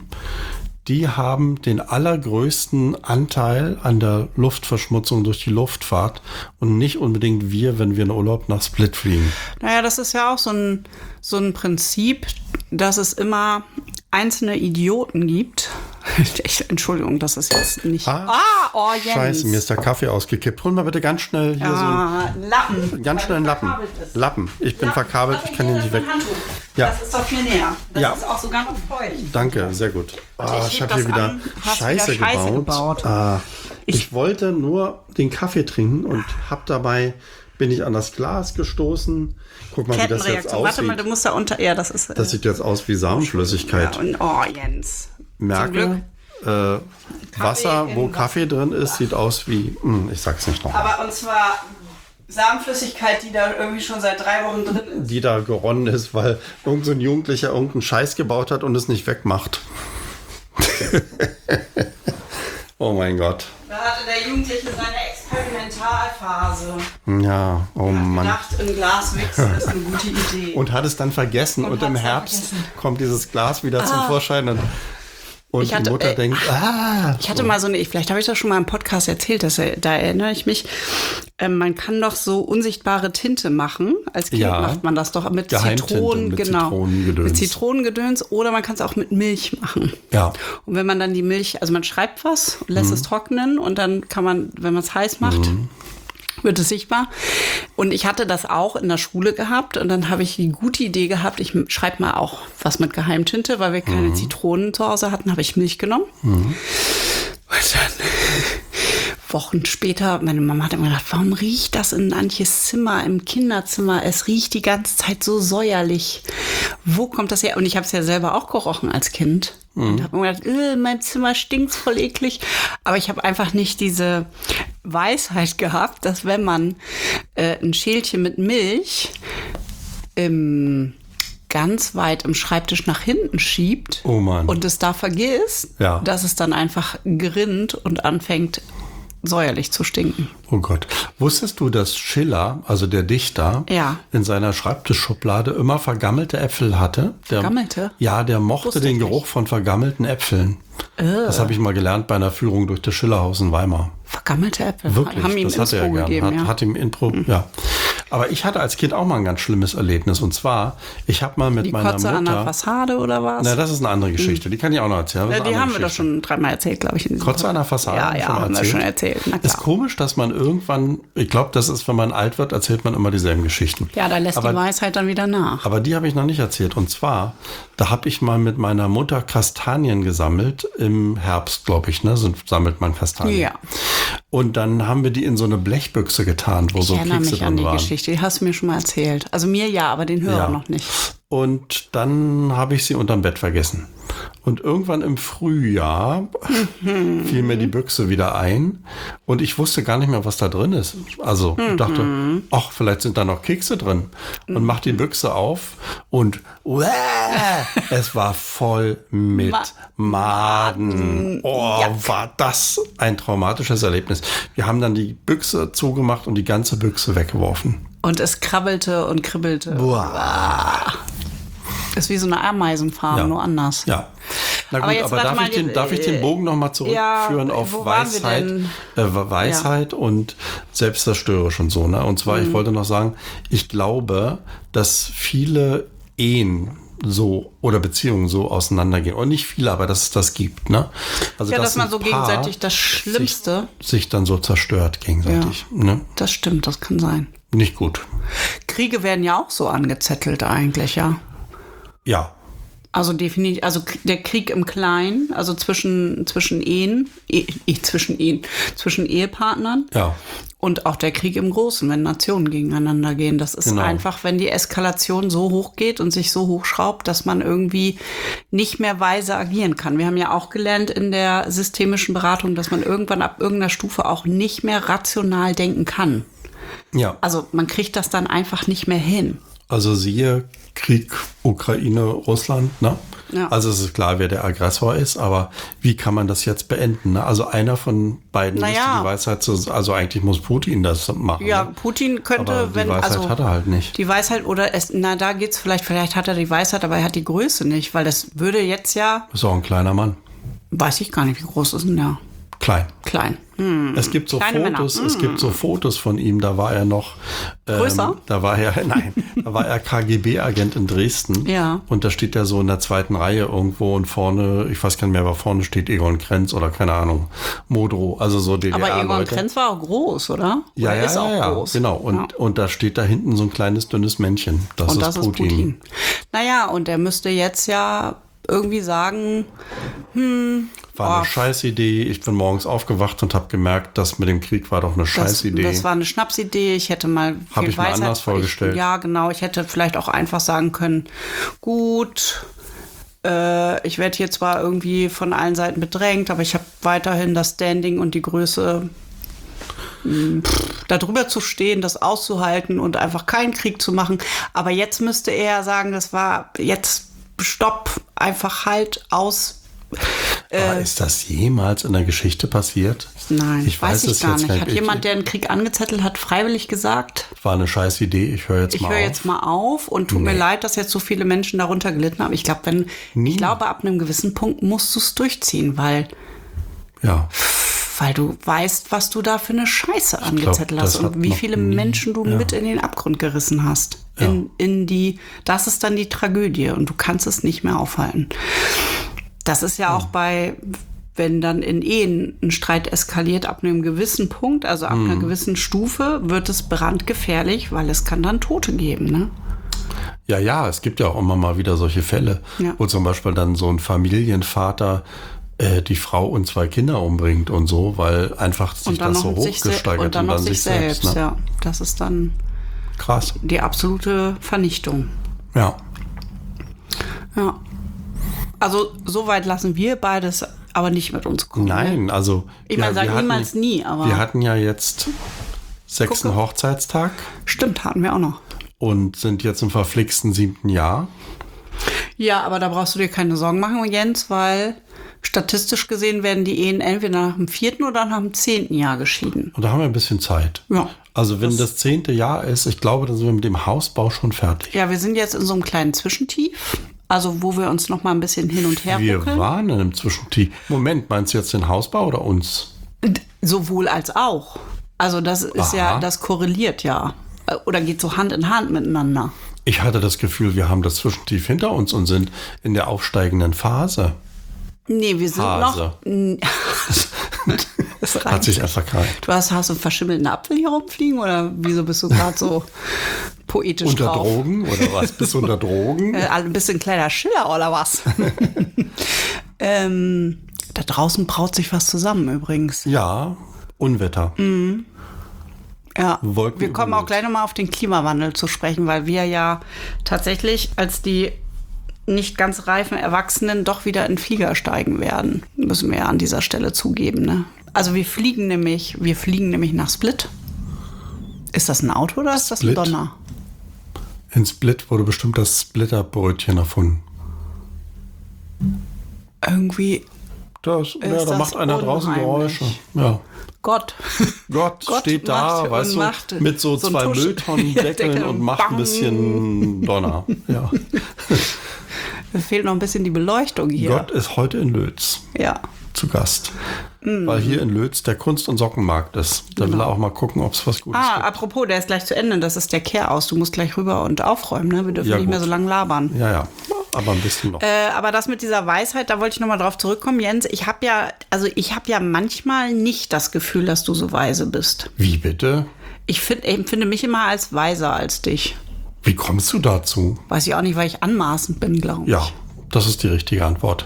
die haben den allergrößten Anteil an der Luftverschmutzung durch die Luftfahrt und nicht unbedingt wir, wenn wir in Urlaub nach Split fliegen. Naja, das ist ja auch so ein, so ein Prinzip, dass es immer einzelne Idioten gibt. Entschuldigung, das ist jetzt nicht... Ah, ah oh Jens. Scheiße, mir ist der Kaffee ausgekippt. Hol mal bitte ganz schnell hier ah, so... Lappen. Ganz schnell einen Lappen. Lappen. Ich bin Lappen. verkabelt, ich kann ihn nicht weg. Ja. Das ist doch viel näher. Das ja. ist auch sogar noch feucht. Danke, sehr gut. Ah, ich ich habe hier wieder Scheiße, wieder Scheiße gebaut. gebaut. Ah, ich, ich wollte nur den Kaffee trinken und habe dabei... bin ich an das Glas gestoßen. Guck mal, wie das jetzt aussieht. Warte mal, du musst da unter... Ja, das ist... Das sieht jetzt aus wie Samenflüssigkeit. Ja, und, oh, Jens. Merke, äh, Wasser, wo Kaffee drin ist, sieht aus wie... Mh, ich sag's nicht noch. Aber und zwar Samenflüssigkeit, die da irgendwie schon seit drei Wochen drin ist. Die da geronnen ist, weil irgend so ein Jugendlicher irgendeinen Scheiß gebaut hat und es nicht wegmacht. Oh mein Gott. Da hatte der Jugendliche seine Experimentalphase. Ja, oh Mann. Ich dachte, ein Glas wichsen ist eine gute Idee. Und hat es dann vergessen und, und im Herbst vergessen. kommt dieses Glas wieder ah. zum Vorschein und, und hatte, die Mutter äh, denkt, ah. Ich hatte mal so eine, vielleicht habe ich das schon mal im Podcast erzählt, dass, da erinnere ich mich, äh, man kann doch so unsichtbare Tinte machen. Als Kind ja. macht man das doch mit Zitronen, mit genau. Zitronengedöns. Mit Zitronengedöns oder man kann es auch mit Milch machen. Ja. Und wenn man dann die Milch, also man schreibt was und lässt mhm. es trocknen und dann kann man, wenn man es heiß macht, mhm. wird es sichtbar. Und ich hatte das auch in der Schule gehabt und dann habe ich die gute Idee gehabt, ich schreibe mal auch was mit Geheimtinte, weil wir keine mhm. Zitronen zu Hause hatten, habe ich Milch genommen. Mhm. Und dann Wochen später, meine Mama hat immer gedacht, warum riecht das in Antjes Zimmer, im Kinderzimmer? Es riecht die ganze Zeit so säuerlich. Wo kommt das her? Und ich habe es ja selber auch gerochen als Kind. Mhm. Und habe mir gedacht, äh, mein Zimmer stinkt voll eklig. Aber ich habe einfach nicht diese Weisheit gehabt, dass wenn man äh, ein Schälchen mit Milch im ganz weit im Schreibtisch nach hinten schiebt Oh Mann. und es da vergisst, Ja. dass es dann einfach gerinnt und anfängt säuerlich zu stinken. Oh Gott. Wusstest du, dass Schiller, also der Dichter, Ja. in seiner Schreibtischschublade immer vergammelte Äpfel hatte? Der, Vergammelte? Ja, der mochte Wusste den ich Geruch nicht. von vergammelten Äpfeln. Das habe ich mal gelernt bei einer Führung durch das Schillerhaus in Weimar. Vergammelte Äpfel. Wirklich, Haben ihm das hat er Inspo gern. gegeben, Hat, ja. hat ihm Intro, ja. Aber ich hatte als Kind auch mal ein ganz schlimmes Erlebnis. Und zwar, ich habe mal mit Die meiner Kotze an der Mutter... Fassade oder was? Na, das ist eine andere Geschichte. Die kann ich auch noch erzählen. Das Ja, ist eine die andere haben wir doch Geschichte. schon dreimal erzählt, glaube ich. In diesem Kotze an der Podcast. Fassade Ja, haben wir ja, schon mal haben wir erzählt. schon erzählt. Na Ist klar. komisch, dass man irgendwann, ich glaube, das ist, wenn man alt wird, erzählt man immer dieselben Geschichten. Ja, da lässt aber, die Weisheit dann wieder nach. aber die habe ich noch nicht erzählt. Und zwar, da habe ich mal mit meiner Mutter Kastanien gesammelt, im Herbst, glaube ich, ne? So sammelt man Kastanien. Ja. Und dann haben wir die in so eine Blechbüchse getan, wo Ich so erinnere Kekse mich an drin die waren. Geschichte. Die hast du mir schon mal erzählt. Also mir ja, aber den Hörer Ja. noch nicht. Und dann habe ich sie unterm Bett vergessen. Und irgendwann im Frühjahr fiel mir die Büchse wieder ein. Und ich wusste gar nicht mehr, was da drin ist. Also ich dachte, ach, vielleicht sind da noch Kekse drin. Und mach die Büchse auf und uäh, es war voll mit Maden. Oh, war das ein traumatisches Erlebnis. Wir haben dann die Büchse zugemacht und die ganze Büchse weggeworfen. Und es krabbelte und kribbelte. Boah. Ist wie so eine Ameisenfarm, Ja. nur anders. Ja. Na gut, Aber jetzt aber, warte darf, mal, ich den, darf ich den Bogen nochmal zurückführen ja, auf wo waren wir Weisheit, denn? äh, Weisheit und selbstzerstörerisch und so. Ne? Und zwar, Mhm. ich wollte noch sagen, ich glaube, dass viele Ehen so oder Beziehungen so auseinandergehen. Und nicht viele, aber dass es das gibt. Ne? Also, Ja, dass man ein so Paar gegenseitig das Schlimmste. Sich, sich dann so zerstört gegenseitig. Ne? Das stimmt, das kann sein. Nicht gut. Kriege werden ja auch so angezettelt eigentlich, ja. Ja. Also definitiv, also k- der Krieg im Kleinen, also zwischen, zwischen Ehen, eh, eh, zwischen Ehen, zwischen Ehepartnern Ja. und auch der Krieg im Großen, wenn Nationen gegeneinander gehen. Das ist Genau. einfach, wenn die Eskalation so hoch geht und sich so hochschraubt, dass man irgendwie nicht mehr weise agieren kann. Wir haben ja auch gelernt in der systemischen Beratung, dass man irgendwann ab irgendeiner Stufe auch nicht mehr rational denken kann. Ja. Also man kriegt das dann einfach nicht mehr hin. Also siehe Krieg Ukraine, Russland, ne? Ja. Also es ist klar, wer der Aggressor ist, aber wie kann man das jetzt beenden? Ne? Also einer von beiden Naja. müsste die Weisheit, so, also eigentlich muss Putin das machen. Ja, ne? Putin könnte, Aber die wenn, Weisheit also hat er halt nicht. die Weisheit oder es, na da geht's vielleicht, vielleicht hat er die Weisheit, aber er hat die Größe nicht, weil das würde jetzt ja, Ist auch ein kleiner Mann. weiß ich gar nicht, wie groß ist denn der? Klein. Klein. Hm. Es gibt so Kleine Fotos, Männer. es gibt so Fotos von ihm, da war er noch ähm, Größer? Da war er, nein, da war er K G B-Agent in Dresden. Ja. Und da steht er so in der zweiten Reihe irgendwo und vorne, ich weiß gar nicht mehr, aber vorne steht Egon Krenz oder keine Ahnung, Modrow, also so D D R-Leute. Aber Egon Krenz war auch groß, oder? Ja, oder ja, ist ja, auch ja, groß. genau. Und, Ja. und da steht da hinten so ein kleines, dünnes Männchen. Das, Und ist, das Putin. ist Putin. Naja, und der müsste jetzt ja irgendwie sagen, War eine Oh. Scheißidee. Ich bin morgens aufgewacht und habe gemerkt, das mit dem Krieg war doch eine das, Scheißidee. das war eine Schnapsidee, ich hätte mal Hab viel ich mir Weisheit- anders vorgestellt. Ich, ja, genau, ich hätte vielleicht auch einfach sagen können, gut, äh, ich werde hier zwar irgendwie von allen Seiten bedrängt, aber ich habe weiterhin das Standing und die Größe, mh, pff, da drüber zu stehen, das auszuhalten und einfach keinen Krieg zu machen. Aber jetzt müsste er sagen, das war jetzt Stopp, einfach halt aus. Aber ist das jemals in der Geschichte passiert? Nein, ich weiß, weiß ich es gar jetzt nicht. nicht. Hat Ich- jemand, der einen Krieg angezettelt hat, freiwillig gesagt, War eine Scheißidee. Ich höre jetzt ich mal höre auf. jetzt mal auf und tut mir Nee. leid, dass jetzt so viele Menschen darunter gelitten haben. Ich glaube, wenn, Nie. ich glaube, ab einem gewissen Punkt musst du es durchziehen, weil, Ja, weil du weißt, was du da für eine Scheiße angezettelt das hast hat und wie noch viele nie- Menschen du ja. mit in den Abgrund gerissen hast. In, in die, das ist dann die Tragödie und du kannst es nicht mehr aufhalten. Das ist ja auch bei, wenn dann in Ehen ein Streit eskaliert ab einem gewissen Punkt, also ab Mhm. einer gewissen Stufe, wird es brandgefährlich, weil es kann dann Tote geben, ne? ja, ja. Es gibt ja auch immer mal wieder solche Fälle, Ja. wo zum Beispiel dann so ein Familienvater äh, die Frau und zwei Kinder umbringt und so, weil einfach sich Und dann das noch so sich se- hochgesteigert und dann noch sich selbst, ne? ja. Das ist dann Krass. die absolute Vernichtung. Ja. Ja. Also so weit lassen wir beides aber nicht mit uns kommen. Nein, also Ich meine, ja, sag wir hatten- niemals nie, aber Wir hatten ja jetzt sechsten Gucke. Hochzeitstag stimmt, hatten wir auch noch. und sind jetzt im verflixten siebten Jahr. Ja, aber da brauchst du dir keine Sorgen machen, Jens, weil statistisch gesehen werden die Ehen entweder nach dem vierten oder nach dem zehnten Jahr geschieden. Und da haben wir ein bisschen Zeit. Ja. Also wenn das, das zehnte Jahr ist, ich glaube, dann sind wir mit dem Hausbau schon fertig. Ja, wir sind jetzt in so einem kleinen Zwischentief, also wo wir uns noch mal ein bisschen hin und her Wir ruckeln. waren in einem Zwischentief. Moment, meinst du jetzt den Hausbau oder uns? Sowohl als auch. Also das ist Aha. ja, das korreliert ja. Oder geht so Hand in Hand miteinander. Ich hatte das Gefühl, wir haben das Zwischentief hinter uns und sind in der aufsteigenden Phase. Nee, wir sind Hase. noch... Das Hat reicht. sich einfach gerade Du hast, hast du einen verschimmelten Apfel hier rumfliegen oder wieso bist du gerade so poetisch unter drauf? Drogen oder was? Bist du unter Drogen? Äh, ein bisschen kleiner Schiller oder was? ähm, da draußen braut sich was zusammen übrigens. Ja, Unwetter. Mhm. Ja, Wolken wir kommen über auch uns. gleich nochmal auf den Klimawandel zu sprechen, weil wir ja tatsächlich als die nicht ganz reifen Erwachsenen doch wieder in Flieger steigen werden. Müssen wir ja an dieser Stelle zugeben. Ne? Also wir fliegen nämlich, wir fliegen nämlich nach Split. Ist das ein Auto oder ist das ein Split? Donner? In Split wurde bestimmt das Splitterbrötchen erfunden. Irgendwie Das, ja, das da macht einer draußen unheimlich. Geräusche. Ja. Gott. Gott, Gott steht da, macht weißt und du, macht mit so, so ein zwei Tusch- Mülltonnendeckeln Deckel und und macht ein bang. bisschen Donner. Ja. Da fehlt noch ein bisschen die Beleuchtung hier. Gott ist heute in Lötz Ja. zu Gast. Weil hier in Lötz der Kunst- und Sockenmarkt ist. Da will er auch mal gucken, ob es was Gutes Ah, gibt. apropos, der ist gleich zu Ende. Das ist der Kehraus. Du musst gleich rüber und aufräumen. Ne? Wir dürfen Ja, nicht mehr gut. so lange labern. Ja, ja, aber ein bisschen noch. Äh, aber das mit dieser Weisheit, da wollte ich nochmal drauf zurückkommen, Jens. Ich habe ja, also ich habe ja manchmal nicht das Gefühl, dass du so weise bist. Wie bitte? Ich find, ich empfinde mich immer als weiser als dich. Wie kommst du dazu? Weiß ich auch nicht, weil ich anmaßend bin, glaube ich. Ja, das ist die richtige Antwort.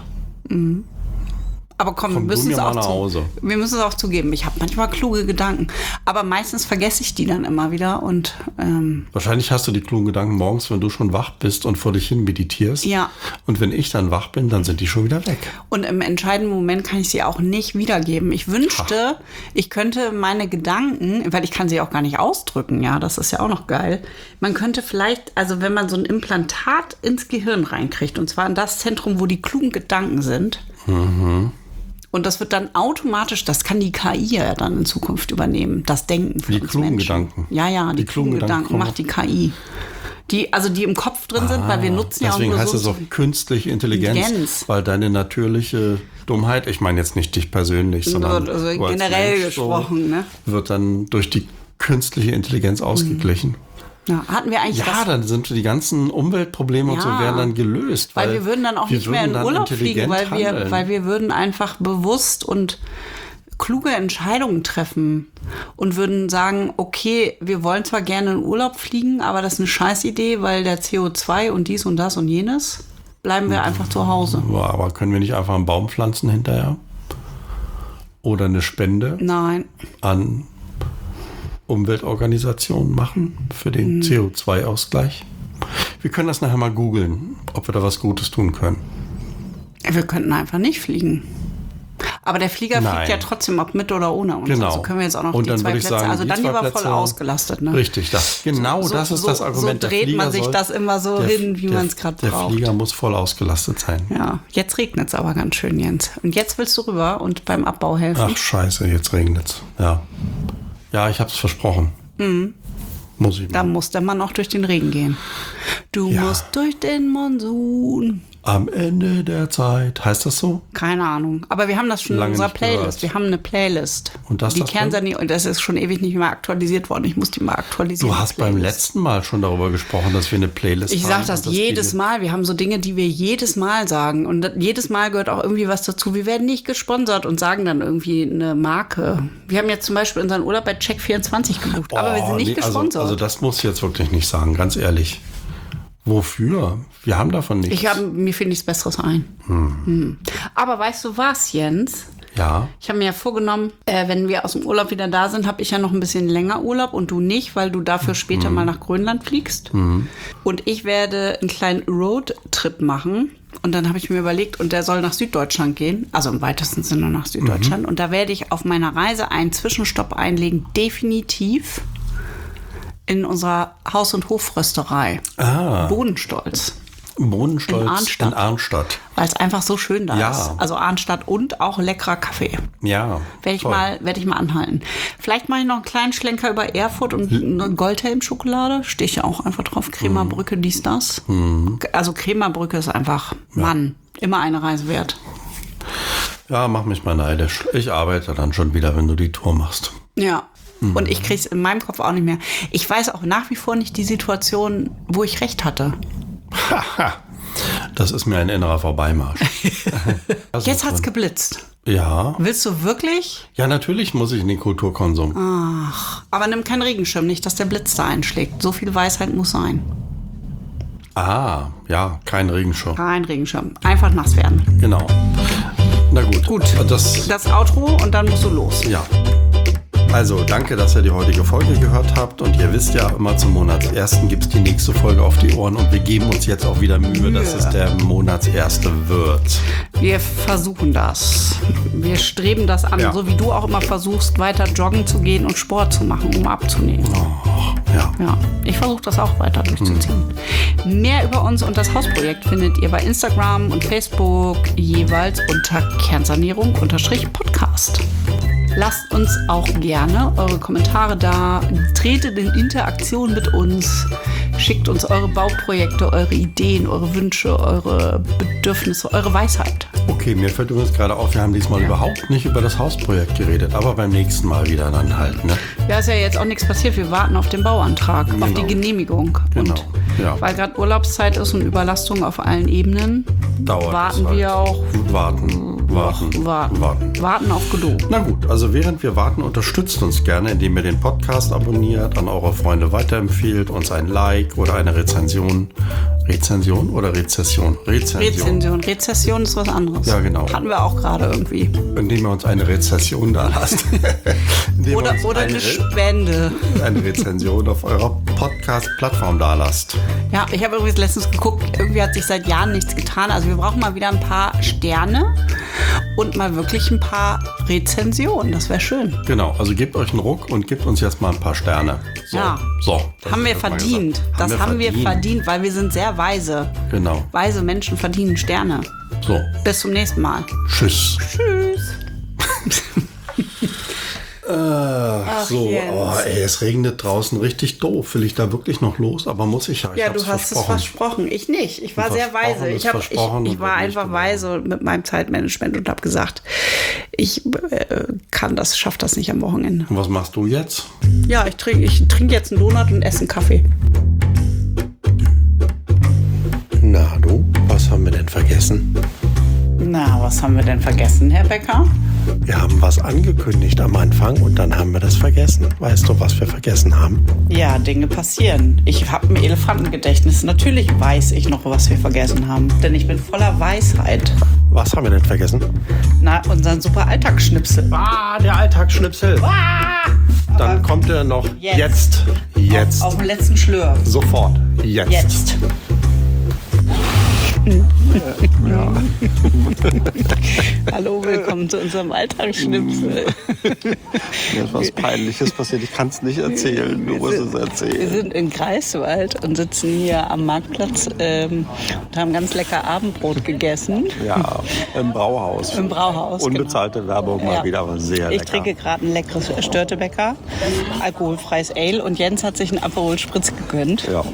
Aber komm, Komm wir du müssen mir es mal auch nach zu, Hause. wir müssen es auch zugeben. Ich habe manchmal kluge Gedanken, aber meistens vergesse ich die dann immer wieder und ähm, Wahrscheinlich hast du die klugen Gedanken morgens, wenn du schon wach bist und vor dich hin meditierst. Ja. Und wenn ich dann wach bin, dann sind die schon wieder weg. und im entscheidenden Moment kann ich sie auch nicht wiedergeben. Ich wünschte, ich könnte meine Gedanken, weil ich kann sie auch gar nicht ausdrücken, ja, das ist ja auch noch geil. Man könnte vielleicht, also wenn man so ein Implantat ins Gehirn reinkriegt, und zwar in das Zentrum, wo die klugen Gedanken sind, und das wird dann automatisch, das kann die K I ja dann in Zukunft übernehmen, das Denken für Die uns klugen Menschen. Gedanken. Ja, ja, die, Die klugen, klugen Gedanken, Gedanken macht die K I. Die, also die im Kopf drin sind, weil wir nutzen ja auch Deswegen nur heißt so... es auch künstliche Intelligenz, Intelligenz. weil deine natürliche Dummheit, ich meine jetzt nicht dich persönlich, sondern also du als generell Mensch so, gesprochen, ne? wird dann durch die künstliche Intelligenz ausgeglichen. Ja, hatten wir eigentlich Ja, das... dann sind die ganzen Umweltprobleme und so Ja. werden dann gelöst. Weil wir würden dann auch wir nicht mehr in würden dann Urlaub fliegen, intelligent weil wir, handeln. weil wir würden einfach bewusst und kluge Entscheidungen treffen und würden sagen, okay, wir wollen zwar gerne in Urlaub fliegen, aber das ist eine Scheißidee, weil der C O zwei und dies und das und jenes, bleiben wir einfach zu Hause. Ja, aber können wir nicht einfach einen Baum pflanzen hinterher? Oder eine Spende Nein. an Umweltorganisationen machen für den Mhm. C O zwei Ausgleich? Wir können das nachher mal googeln, ob wir da was Gutes tun können. Wir könnten einfach nicht fliegen. Aber der Flieger Nein. fliegt ja trotzdem, ob mit oder ohne uns. Genau. Also können wir jetzt auch noch Und die dann zwei würde ich Plätze, sagen, also die dann zwei lieber voll Plätze- ausgelastet. Ne? Richtig, das. Genau So- das ist so- das Argument. so Der dreht man Flieger sich soll- das immer so der- hin, wie der- man es gerade Der braucht. Flieger muss voll ausgelastet sein. Ja, jetzt regnet es aber ganz schön, Jens. Und jetzt willst du rüber und beim Abbau helfen? Ach scheiße, jetzt regnet's. Ja, ja, ich hab's versprochen. Muss ich Da mal. muss der Mann auch durch den Regen gehen. Du Ja. musst durch den Monsun. Am Ende der Zeit. Heißt das so? Keine Ahnung. Aber wir haben das schon Lange in unserer nicht Playlist. gehört. Wir haben eine Playlist. Und das die das Kernsanierung, und das ist schon ewig nicht mehr aktualisiert worden. Ich muss die mal aktualisieren. Du hast beim Playlist. letzten Mal schon darüber gesprochen, dass wir eine Playlist Ich haben. sage das und dass jedes die- Mal. Wir haben so Dinge, die wir jedes Mal sagen. Und das- jedes Mal gehört auch irgendwie was dazu. Wir werden nicht gesponsert und sagen dann irgendwie eine Marke. Wir haben jetzt zum Beispiel unseren Urlaub bei Check vierundzwanzig gebucht. aber wir sind Oh, nicht nee, gesponsert. Also, also das muss ich jetzt wirklich nicht sagen, ganz ehrlich. Wofür? Wir haben davon nichts. ich habe mir fiel nichts Besseres ein. Hm. Aber weißt du was, Jens? ja, Ich habe mir ja vorgenommen, äh, wenn wir aus dem Urlaub wieder da sind, habe ich ja noch ein bisschen länger Urlaub und du nicht, weil du dafür später mal nach Grönland fliegst. Und ich werde einen kleinen Roadtrip machen. Und dann habe ich mir überlegt, und der soll nach Süddeutschland gehen, also im weitesten Sinne nach Süddeutschland. Und da werde ich auf meiner Reise einen Zwischenstopp einlegen, definitiv in unserer Haus- und Hofrösterei. Ah. Bodenstolz. Bodenstolz In Arnstadt. in Arnstadt. Weil es einfach so schön da Ja. ist. Also Arnstadt und auch leckerer Kaffee. Ja. Werde ich, toll. mal, werd ich mal anhalten. Vielleicht mache ich noch einen kleinen Schlenker über Erfurt und eine Goldhelm-Schokolade. Stehe ich ja auch einfach drauf. Kremerbrücke, dies, das. Mhm. Also Kremerbrücke ist einfach, Mann, immer eine Reise wert. Ja, mach mich mal neidisch. Ich arbeite dann schon wieder, wenn du die Tour machst. Ja. Und ich kriege es in meinem Kopf auch nicht mehr. Ich weiß auch nach wie vor nicht die Situation, wo ich recht hatte. Haha. Das ist mir ein innerer Vorbeimarsch. Also Jetzt hat's von- geblitzt. Ja. Willst du wirklich? Ja, natürlich muss ich in den Kulturkonsum. Ach, aber nimm keinen Regenschirm, nicht, dass der Blitz da einschlägt. So viel Weisheit muss sein. Ah, ja, kein Regenschirm. Kein Regenschirm. Einfach nass werden. Genau. Na gut. Gut. Das, Das Outro und dann musst du los. ja. Also, danke, dass ihr die heutige Folge gehört habt. Und ihr wisst ja, immer zum Monatsersten gibt es die nächste Folge auf die Ohren. Und wir geben uns jetzt auch wieder Mühe, dass es der Monatserste wird. Wir versuchen das. Wir streben das an, Ja. so wie du auch immer versuchst, weiter joggen zu gehen und Sport zu machen, um abzunehmen. Ja. Ja, ich versuche das auch weiter durchzuziehen. Mehr über uns und das Hausprojekt findet ihr bei Instagram und Facebook jeweils unter Kernsanierung-Podcast. Lasst uns auch gerne eure Kommentare da, tretet in Interaktion mit uns, schickt uns eure Bauprojekte, eure Ideen, eure Wünsche, eure Bedürfnisse, eure Weisheit. Okay, mir fällt übrigens gerade auf, wir haben diesmal überhaupt nicht über das Hausprojekt geredet. Aber beim nächsten Mal wieder dann halt, ne? Ja, ist ja jetzt auch nichts passiert. Wir warten auf den Bauantrag, auf die Genehmigung. Genau, Und ja. weil gerade Urlaubszeit ist und Überlastung auf allen Ebenen, Dauert warten es halt. wir auch. Warten, warten, Warten. warten. Warten auf Godot. Na gut, also während wir warten, unterstützt uns gerne, indem ihr den Podcast abonniert, an eure Freunde weiterempfehlt, uns ein Like oder eine Rezension. Rezension oder Rezession? Rezension. Rezension. Rezession ist was anderes. Ja, genau. Hatten wir auch gerade irgendwie. Indem ihr uns eine Rezession da lasst. Indem ihr Oder, uns oder eine, eine Spende. eine Rezension auf eurer Podcast-Plattform da lasst. Ja, ich habe übrigens letztens geguckt, irgendwie hat sich seit Jahren nichts getan. Also wir brauchen mal wieder ein paar Sterne und mal wirklich ein paar Rezensionen. Das wäre schön. Genau, also gebt euch einen Ruck und gebt uns jetzt mal ein paar Sterne. So, Ja. so. das Haben ist wir jetzt mal verdient. gesagt. Das wir haben wir verdient, weil wir sind sehr weise. Genau. Weise Menschen verdienen Sterne. So, Bis zum nächsten Mal. tschüss. Tschüss. Ach so, Jens. oh, ey, es regnet draußen richtig doof. Will ich da wirklich noch los? Aber muss ich ja. Ich Ja, hab's du hast versprochen. es versprochen. Ich nicht. Ich war Und sehr versprochen weise. ist Ich, hab, ich, versprochen ich und war wird nicht einfach geworden. weise mit meinem Zeitmanagement und habe gesagt, ich äh, kann das, schaff das nicht am Wochenende. Und was machst du jetzt? Ja, ich trinke ich trink jetzt einen Donut und esse einen Kaffee. Na du, was haben wir denn vergessen? Na, was haben wir denn vergessen, Herr Becker? Wir haben was angekündigt am Anfang und dann haben wir das vergessen. Weißt du, was wir vergessen haben? Ja, Dinge passieren. Ich habe ein Elefantengedächtnis. Natürlich weiß ich noch, was wir vergessen haben. Denn ich bin voller Weisheit. Was haben wir denn vergessen? Na, unseren super Alltagsschnipsel. Ah, der Alltagsschnipsel. Dann kommt er noch Jetzt. jetzt. Jetzt. Auf dem letzten Schlür. Sofort. Jetzt. Jetzt. Hallo, willkommen zu unserem Alltagsschnipsel. Mir ist was Peinliches passiert. Ich kann es nicht erzählen. Du musst es Wir erzählen. sind in Greifswald und sitzen hier am Marktplatz ähm, und haben ganz lecker Abendbrot gegessen. Ja, im Brauhaus. Im Brauhaus, Unbezahlte Werbung mal Ja. wieder, aber sehr Ich lecker. trinke gerade ein leckeres Störtebecker, alkoholfreies Ale und Jens hat sich einen Aperol Spritz gegönnt. Ja,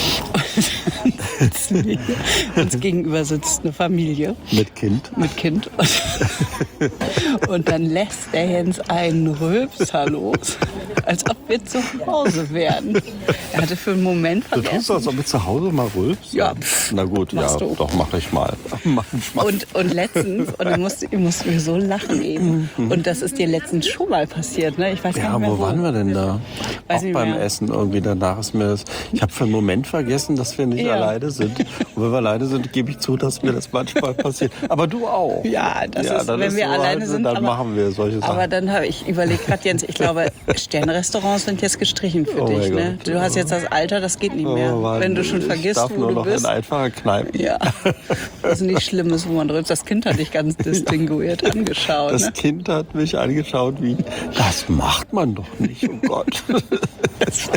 Uns gegenüber sitzt eine Familie mit Kind. mit Kind und, und dann lässt der Jens einen Rülpser los, als ob wir zu Hause wären. Er hatte für einen Moment Du tust vergessen. so, als ob du zu Hause mal rülpst? Ja, pff, Na gut, ja, machst du. doch, mache ich mal. Manchmal. Und, und letztens, und da mussten musste wir so lachen eben. Und das ist dir letztens schon mal passiert, ne? Ich weiß gar Ja, nicht mehr wo waren wir denn da? Weiß Auch nicht beim mehr. Essen irgendwie. Danach ist mir das. Ich habe für einen Moment vergessen, dass wir nicht Ja. alleine sind. Und wenn wir alleine sind, gebe ich zu, dass mir das manchmal passiert. Aber du auch. Ja, das Ja, ist, dann wenn ist wir so alleine halt, sind. dann aber, machen wir solche Sachen. Aber dann habe ich überlegt gerade, Jens, ich glaube, Sternrestaurants sind jetzt gestrichen für Oh dich. mein Ne? Gott. Du hast jetzt das Alter, das geht nicht mehr. Oh Mann, wenn du schon ich vergisst, darf wo nur du noch bist. in einfache Kneipen. Ja, das ist nichts Schlimmes, wo man drüber. Das Kind hat dich ganz distinguiert angeschaut. Das Ne? Kind hat mich angeschaut wie, das macht man doch nicht, oh Gott.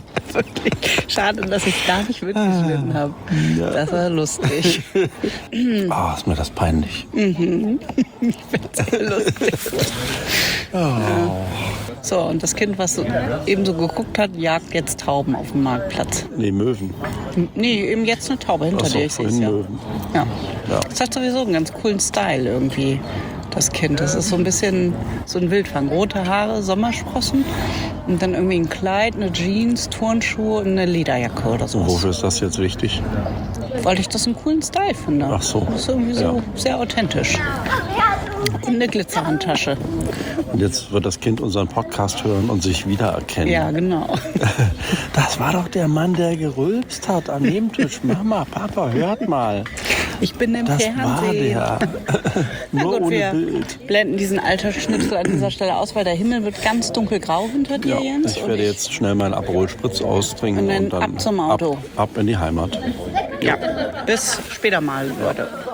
Wirklich. Schade, dass ich gar nicht mitgeschnitten habe. Das war lustig. Ah, ist mir das peinlich. Mhm. Ich find's sehr lustig. Oh. Ja. So, und das Kind, was so eben so geguckt hat, jagt jetzt Tauben auf dem Marktplatz. Nee, Möwen. Nee, eben jetzt eine Taube hinter Ach so, dir. Ich seh's vorhin ja. Möwen. Ja. Ja. Das hat sowieso einen ganz coolen Style irgendwie, das Kind. Das ist so ein bisschen so ein Wildfang. Rote Haare, Sommersprossen und dann irgendwie ein Kleid, eine Jeans, Turnschuhe und eine Lederjacke oder so. Und wofür ist das jetzt wichtig? Weil ich das einen coolen Style finde. Ach so. Das ist irgendwie so Ja. sehr authentisch. Und eine Glitzerhandtasche. Und jetzt wird das Kind unseren Podcast hören und sich wiedererkennen. Ja, genau. Das war doch der Mann, der gerülpst hat an dem Tisch. Mama, Papa, hört mal. Ich bin im Das Fernsehen. war der. Na Nur gut, ohne wir Bild. blenden diesen Altersschnipsel an dieser Stelle aus, weil der Himmel wird ganz dunkelgrau hinter dir, Ja, Jens. ich Und werde jetzt schnell meinen Aperol Spritz austrinken Und dann und dann ab zum Auto. Ab, ab in die Heimat. Ja, bis später mal, Leute.